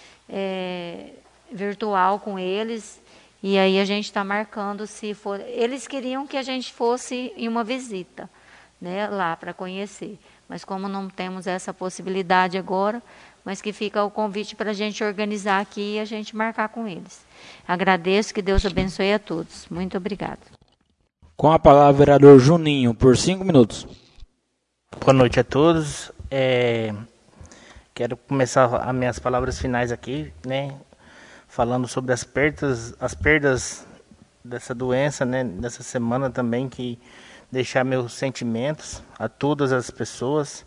é, virtual com eles. E aí a gente está marcando se for... Eles queriam que a gente fosse em uma visita, né, lá para conhecer. Mas como não temos essa possibilidade agora, mas que fica o convite para a gente organizar aqui e a gente marcar com eles. Agradeço, que Deus abençoe a todos. Muito obrigada. Com a palavra, vereador Juninho, por cinco minutos. Boa noite a todos. É, quero começar as minhas palavras finais aqui, né, falando sobre as perdas, as perdas dessa doença, né, dessa semana também, que deixar meus sentimentos a todas as pessoas.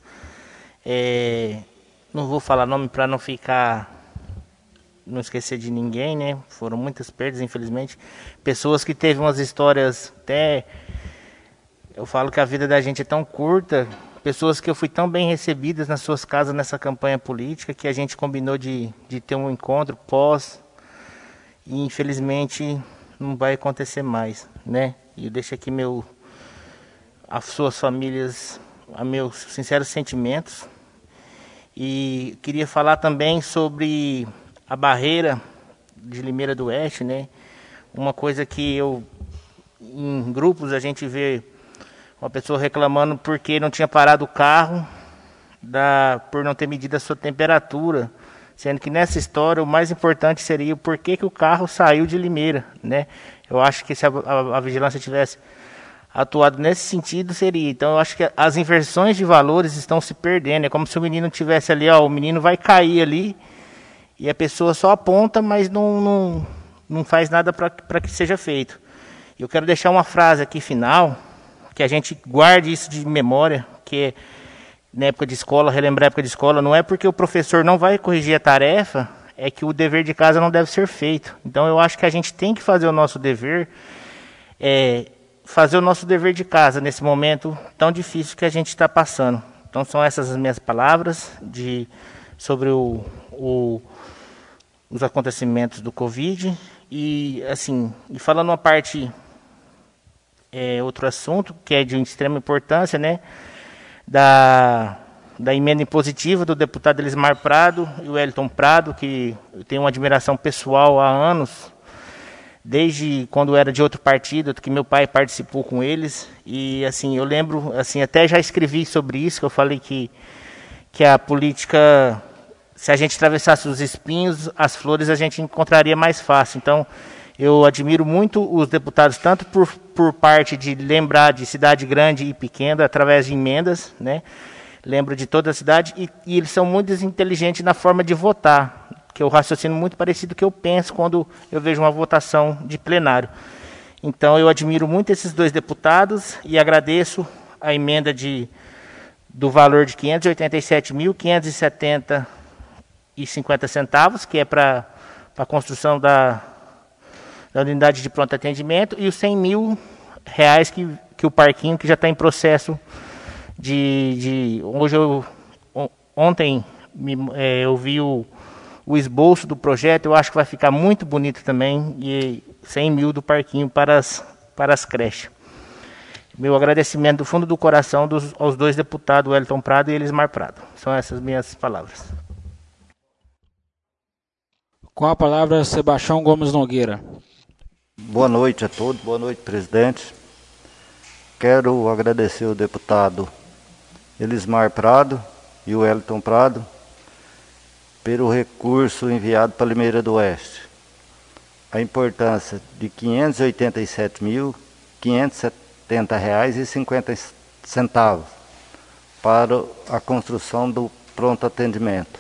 É, não vou falar nome para não ficar... não esquecer de ninguém, né? Foram muitas perdas, infelizmente. Pessoas que teve umas histórias até... Eu falo que a vida da gente é tão curta. Pessoas que eu fui tão bem recebidas nas suas casas nessa campanha política, que a gente combinou de, de ter um encontro pós. E infelizmente não vai acontecer mais, né? E eu deixo aqui meu... as suas famílias, a meus sinceros sentimentos. E queria falar também sobre... a barreira de Limeira do Oeste, né? Uma coisa que eu, em grupos, a gente vê uma pessoa reclamando porque não tinha parado o carro, da, por não ter medido a sua temperatura, sendo que nessa história o mais importante seria o porquê que o carro saiu de Limeira, né? Eu acho que se a, a, a vigilância tivesse atuado nesse sentido, seria. Então eu acho que as inversões de valores estão se perdendo. É como se o menino tivesse ali, ó, o menino vai cair ali, e a pessoa só aponta, mas não, não, não faz nada para que seja feito. Eu quero deixar uma frase aqui final, que a gente guarde isso de memória, que na época de escola, relembrar a época de escola, não é porque o professor não vai corrigir a tarefa, é que o dever de casa não deve ser feito. Então eu acho que a gente tem que fazer o nosso dever, é, fazer o nosso dever de casa nesse momento tão difícil que a gente está passando. Então são essas as minhas palavras de, sobre o... o os acontecimentos do Covid. E assim, e falando uma parte, é, outro assunto que é de extrema importância, né, da, da emenda impositiva do deputado Elismar Prado e o Wellington Prado, que eu tenho uma admiração pessoal há anos, desde quando era de outro partido, que meu pai participou com eles. E assim, eu lembro, assim, até já escrevi sobre isso, que eu falei que, que a política, se a gente atravessasse os espinhos, as flores a gente encontraria mais fácil. Então, eu admiro muito os deputados, tanto por, por parte de lembrar de cidade grande e pequena, através de emendas, né? Lembro de toda a cidade, e, e eles são muito inteligentes na forma de votar, que eu raciocino muito parecido com o que eu penso quando eu vejo uma votação de plenário. Então, eu admiro muito esses dois deputados e agradeço a emenda de, do valor de quinhentos e oitenta e sete mil, quinhentos e setenta e cinquenta centavos, que é para a construção da, da unidade de pronto atendimento, e os cem mil reais que, que o parquinho, que já está em processo de, de... Hoje eu... Ontem me, é, eu vi o, o esboço do projeto, eu acho que vai ficar muito bonito também, e cem mil do parquinho para as, para as creches. Meu agradecimento do fundo do coração dos, aos dois deputados, Wellington Prado e Elismar Prado. São essas minhas palavras. Com a palavra, Sebastião Gomes Nogueira. Boa noite a todos, boa noite, presidente. Quero agradecer o deputado Elismar Prado e o Wellington Prado pelo recurso enviado para Limeira do Oeste. A importância de quinhentos e oitenta e sete mil, quinhentos e setenta reais e cinquenta centavos para a construção do pronto atendimento.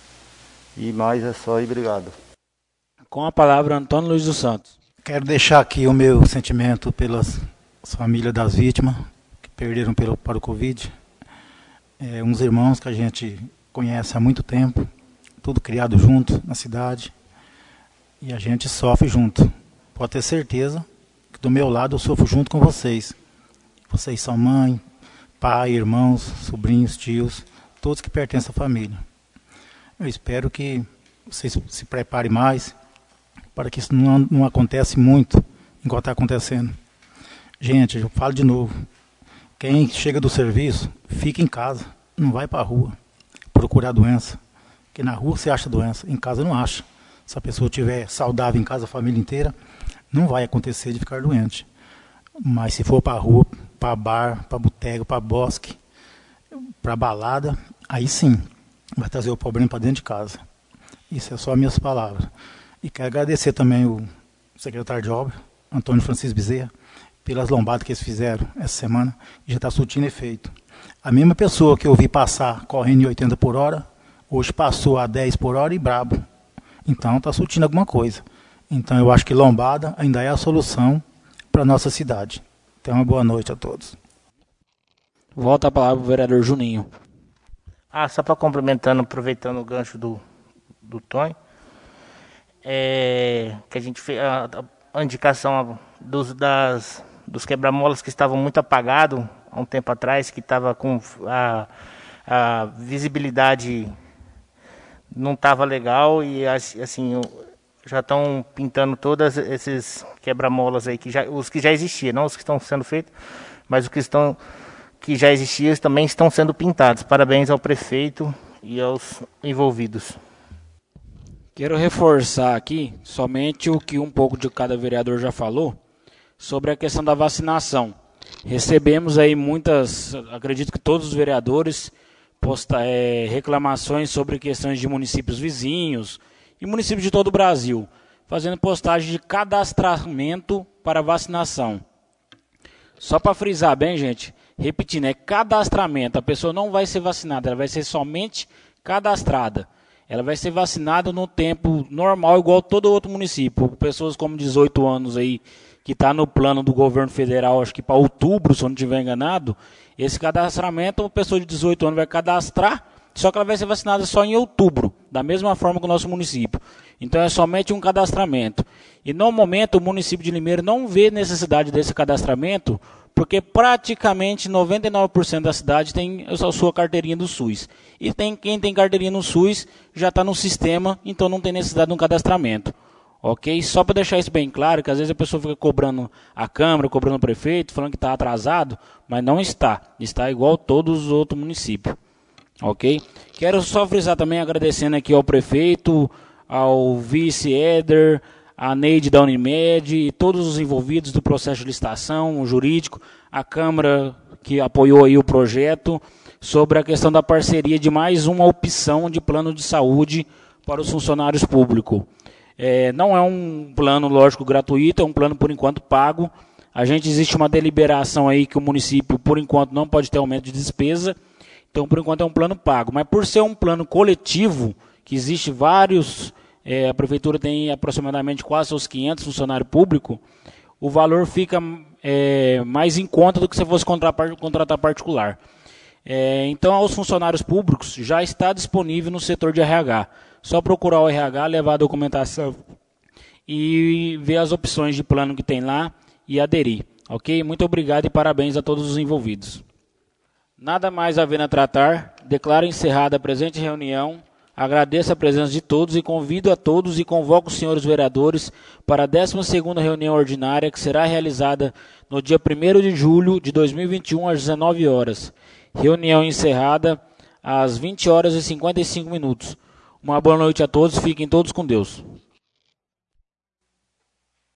E mais é só e obrigado. Com a palavra, Antônio Luiz dos Santos. Quero deixar aqui o meu sentimento pelas famílias das vítimas que perderam pelo, para o Covid. É, uns irmãos que a gente conhece há muito tempo, tudo criado junto na cidade, e a gente sofre junto. Pode ter certeza que do meu lado eu sofro junto com vocês. Vocês são mãe, pai, irmãos, sobrinhos, tios, todos que pertencem à família. Eu espero que vocês se preparem mais para que isso não, não aconteça muito enquanto está acontecendo. Gente, eu falo de novo. Quem chega do serviço, fica em casa. Não vai para a rua procurar doença. Porque na rua você acha doença, em casa não acha. Se a pessoa estiver saudável em casa, a família inteira, não vai acontecer de ficar doente. Mas se for para a rua, para bar, para boteco, para bosque, para balada, aí sim, vai trazer o problema para dentro de casa. Isso é só as minhas palavras. E quero agradecer também o secretário de obra, Antônio Francisco Bezerra, pelas lombadas que eles fizeram essa semana, e já está surtindo efeito. A mesma pessoa que eu vi passar correndo em oitenta por hora, hoje passou a dez por hora e brabo. Então está surtindo alguma coisa. Então eu acho que lombada ainda é a solução para a nossa cidade. Então uma boa noite a todos. Volta a palavra para o vereador Juninho. Ah, só para complementando, aproveitando o gancho do, do Tonho, é, que a gente fez a, a indicação dos, das, dos quebra-molas que estavam muito apagados há um tempo atrás, que estava com a, a visibilidade não estava legal, e assim já estão pintando todos esses quebra-molas aí, que já, os que já existiam, não os que estão sendo feitos, mas os que estão que já existiam também estão sendo pintados. Parabéns ao prefeito e aos envolvidos. Quero reforçar aqui somente o que um pouco de cada vereador já falou sobre a questão da vacinação. Recebemos aí muitas, acredito que todos os vereadores, posta, é, reclamações sobre questões de municípios vizinhos e municípios de todo o Brasil, fazendo postagem de cadastramento para vacinação. Só para frisar bem, gente, repetindo, é cadastramento. A pessoa não vai ser vacinada, ela vai ser somente cadastrada. Ela vai ser vacinada no tempo normal, igual todo outro município. Pessoas como dezoito anos aí, que está no plano do governo federal, acho que para outubro, se eu não estiver enganado, esse cadastramento, uma pessoa de dezoito anos vai cadastrar, só que ela vai ser vacinada só em outubro, da mesma forma que o nosso município. Então é somente um cadastramento. E no momento o município de Limeira não vê necessidade desse cadastramento, porque praticamente noventa e nove por cento da cidade tem a sua carteirinha do SUS. E tem, quem tem carteirinha no SUS já está no sistema, então não tem necessidade de um cadastramento. Ok? Só para deixar isso bem claro, que às vezes a pessoa fica cobrando a Câmara, cobrando o prefeito, falando que está atrasado, mas não está. Está igual todos os outros municípios. Ok? Quero só frisar também, agradecendo aqui ao prefeito, ao vice-éder, a Neide da Unimed e todos os envolvidos do processo de licitação, o jurídico, a Câmara que apoiou aí o projeto, sobre a questão da parceria de mais uma opção de plano de saúde para os funcionários públicos. É, não é um plano, lógico, gratuito, é um plano, por enquanto, pago. A gente existe uma deliberação aí que o município, por enquanto, não pode ter aumento de despesa, então, por enquanto, é um plano pago. Mas por ser um plano coletivo, que existe vários, é, a prefeitura tem aproximadamente quase seus quinhentos funcionários públicos, o valor fica é, mais em conta do que se fosse contratar, contratar particular. É, então, aos funcionários públicos, já está disponível no setor de R H. Só procurar o R H, levar a documentação e ver as opções de plano que tem lá e aderir. Ok? Muito obrigado e parabéns a todos os envolvidos. Nada mais havendo a tratar, declaro encerrada a presente reunião, agradeço a presença de todos e convido a todos e convoco os senhores vereadores para a décima segunda reunião ordinária que será realizada no dia primeiro de julho de dois mil e vinte e um às dezenove horas. Reunião encerrada às vinte horas e cinquenta e cinco minutos. Uma boa noite a todos, fiquem todos com Deus.